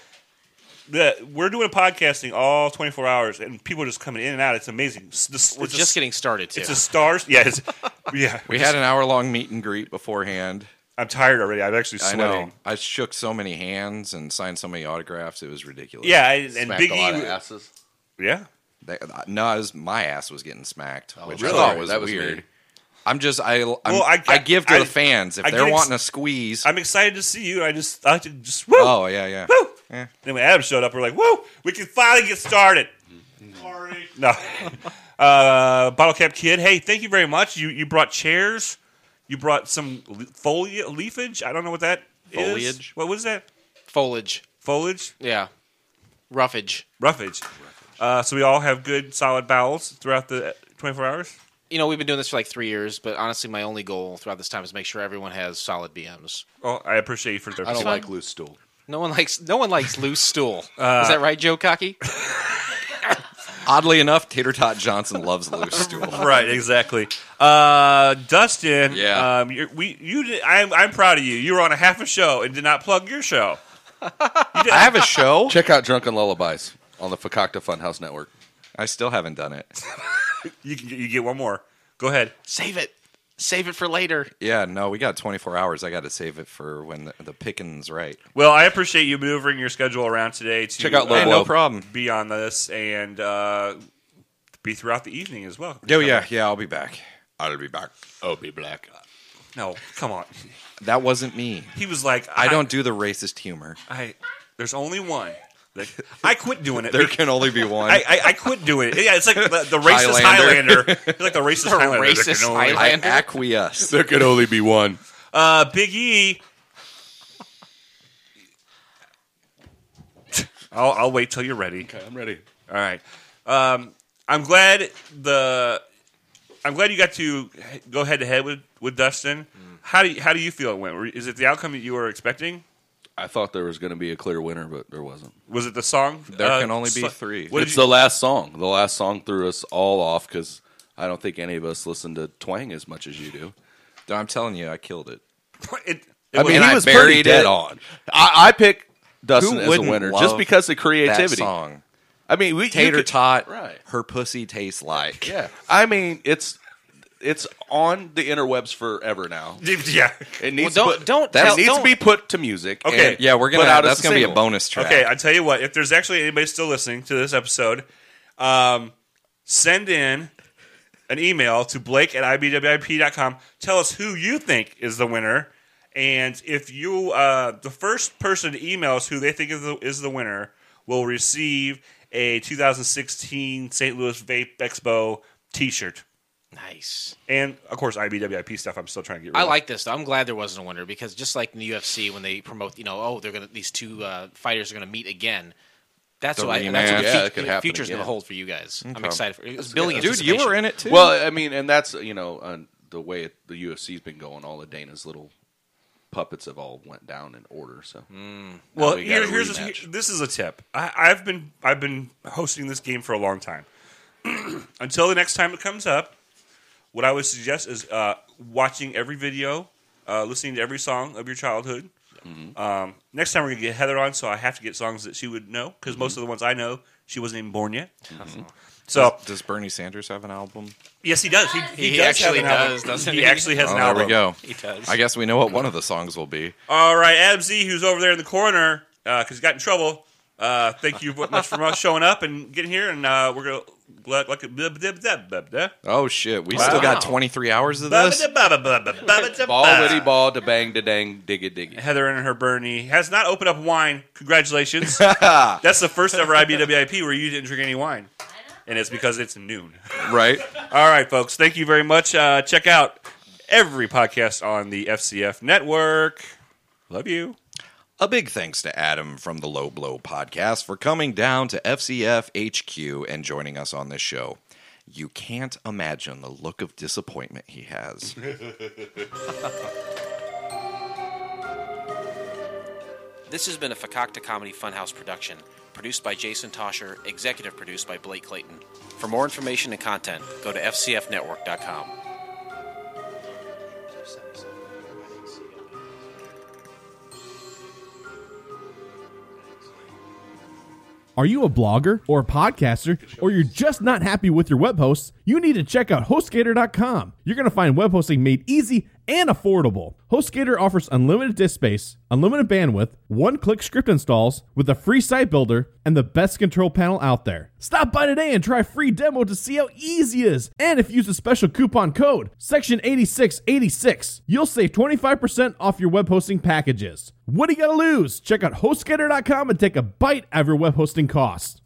The, we're doing podcasting all twenty-four hours, and people are just coming in and out. It's amazing. It's, it's We're just a, getting started, too. It's a stars. Yeah, it's, yeah. We had an hour-long meet and greet beforehand. I'm tired already. I'm actually I sweating. know. I shook so many hands and signed so many autographs. It was ridiculous. Yeah, I- and Smacked Big a lot E- of asses. Yeah. They, no, it was, my ass was getting smacked, which really? I thought was That was weird. me. I'm just I I'm, Well, I- I, give to I- the fans if I they're get ex- wanting a squeeze. I'm excited to see you. I just, I just, woo! Oh yeah, yeah. Woo! Yeah. Then when Adam showed up, we're like, woo! We can finally get started. Party. No. uh, Bottle Cap Kid, hey, thank you very much. You you brought chairs. You brought some le- foliage, leafage. I don't know what that is. Foliage? What was that? Foliage. Foliage? Yeah. Roughage. Roughage. Uh, so we all have good, solid bowels throughout the twenty-four hours? You know, we've been doing this for like three years, but honestly, my only goal throughout this time is make sure everyone has solid B Ms. Well, I appreciate you for the I don't like loose stool. No one likes no one likes loose stool. Uh, is that right, Joe Cocky? Oddly enough, Tater Tot Johnson loves loose stool. Right, exactly. Uh, Dustin, Yeah. um, you're, we, you, did, I'm, I'm proud of you. You were on a half a show and did not plug your show. I have a show. Check out Drunken Lullabies on the Fakakta Funhouse Network. I still haven't done it. you, can, you get one more. Go ahead. Save it. Save it for later. Yeah, no, we got twenty-four hours. I got to save it for when the, the picking's right. Well, I appreciate you maneuvering your schedule around today to Check out Lobo. uh, Hey, no problem. be on this and uh, be throughout the evening as well. Oh yeah, yeah, I'll be back. I'll be back. I'll be black. No, come on. That wasn't me. He was like, I, don't do the racist humor. I. There's only one. Like, I quit doing it. There can only be one. I, I, I quit doing it. Yeah, it's like the, the racist Highlander. Highlander. It's like the racist The Highlander. There racist can only- Highlander. I acquiesce. There can only be one. Uh, Big E. I'll, I'll wait till you're ready. Okay, I'm ready. All right. Um, I'm glad the. I'm glad you got to go head to head with with Dustin. Mm. How do you, how do you feel it went? Is it the outcome that you were expecting? I thought there was going to be a clear winner, but there wasn't. Was it the song? There Uh, can only be so- three. What did It's you- the last song. The last song threw us all off because I don't think any of us listen to Twang as much as you do. I'm telling you, I killed it. it, it I mean, And he I was pretty buried dead it. on. I, I pick Dustin Who as a wouldn't winner love just because of creativity. That song. I mean, we, you Tater could- tot. right. Her pussy tastes like. Yeah, I mean, it's it's on the interwebs forever now. Yeah, it needs Well, to don't- put, don't it tell- needs don't- to be put to music. Okay, and Yeah, we're gonna. put out as That's gonna be a single. bonus track. Okay, I tell you what. If there's actually anybody still listening to this episode, um, send in an email to Blake at I B W I P dot com. Tell us who you think is the winner, and if you, uh, the first person to email us who they think is the, is the winner, will receive a two thousand sixteen Saint Louis Vape Expo T-shirt. Nice. And of course, I B W I P stuff. I'm still trying to get rid I of. like this though. I'm glad there wasn't a winner because just like in the U F C when they promote, you know, oh, they're gonna these two uh, fighters are gonna meet again. That's The what, I, rematch. that's what the Yeah, fe- that could happen future's again. gonna hold for you guys. I'm Okay. excited for it. It was That's building good. anticipation. Well, I mean, and that's you know uh, the way it, the U F C's been going. All of Dana's little puppets have all went down in order. So, now Well, we got here, a here's rematch. here- this is a tip. I, I've been I've been hosting this game for a long time. Until the next time it comes up, what I would suggest is uh, watching every video, uh, listening to every song of your childhood. Mm-hmm. Um, next time we're gonna get Heather on, so I have to get songs that she would know because Mm-hmm. most of the ones I know she wasn't even born yet. So does, does Bernie Sanders have an album? yes, he does. He, he, He does actually have an album. does, doesn't he? he? actually has Oh, an there album. we go. He does. I guess we know what one of the songs will be. All right, Adam Z, who's over there in the corner because he got in trouble. Uh, thank you much for showing up and getting here, and uh, we're gonna let like a Oh shit, we Wow. still got twenty-three hours of this. ball witty ball to bang to dang diggy diggy. Heather and her Bernie has not opened up wine. Congratulations! That's the first ever I B W I P where you didn't drink any wine, and it's because it's noon. Right. All right, folks. Thank you very much. Uh, check out every podcast on the F C F network. Love you. A big thanks to Adam from the Low Blow podcast for coming down to F C F H Q and joining us on this show. You can't imagine the look of disappointment he has. This has been a Fakakta Comedy Funhouse production, produced by Jason Tosher, executive produced by Blake Clayton. For more information and content, go to F C F network dot com. Are you a blogger or a podcaster, or you're just not happy with your web hosts? You need to check out HostGator dot com. You're going to find web hosting made easy and affordable. HostGator offers unlimited disk space, unlimited bandwidth, one-click script installs with a free site builder, and the best control panel out there. Stop by today and try a free demo to see how easy it is. And if you use a special coupon code, section eighty-six eighty-six, you'll save twenty-five percent off your web hosting packages. What do you got to lose? Check out HostGator dot com and take a bite out of your web hosting costs.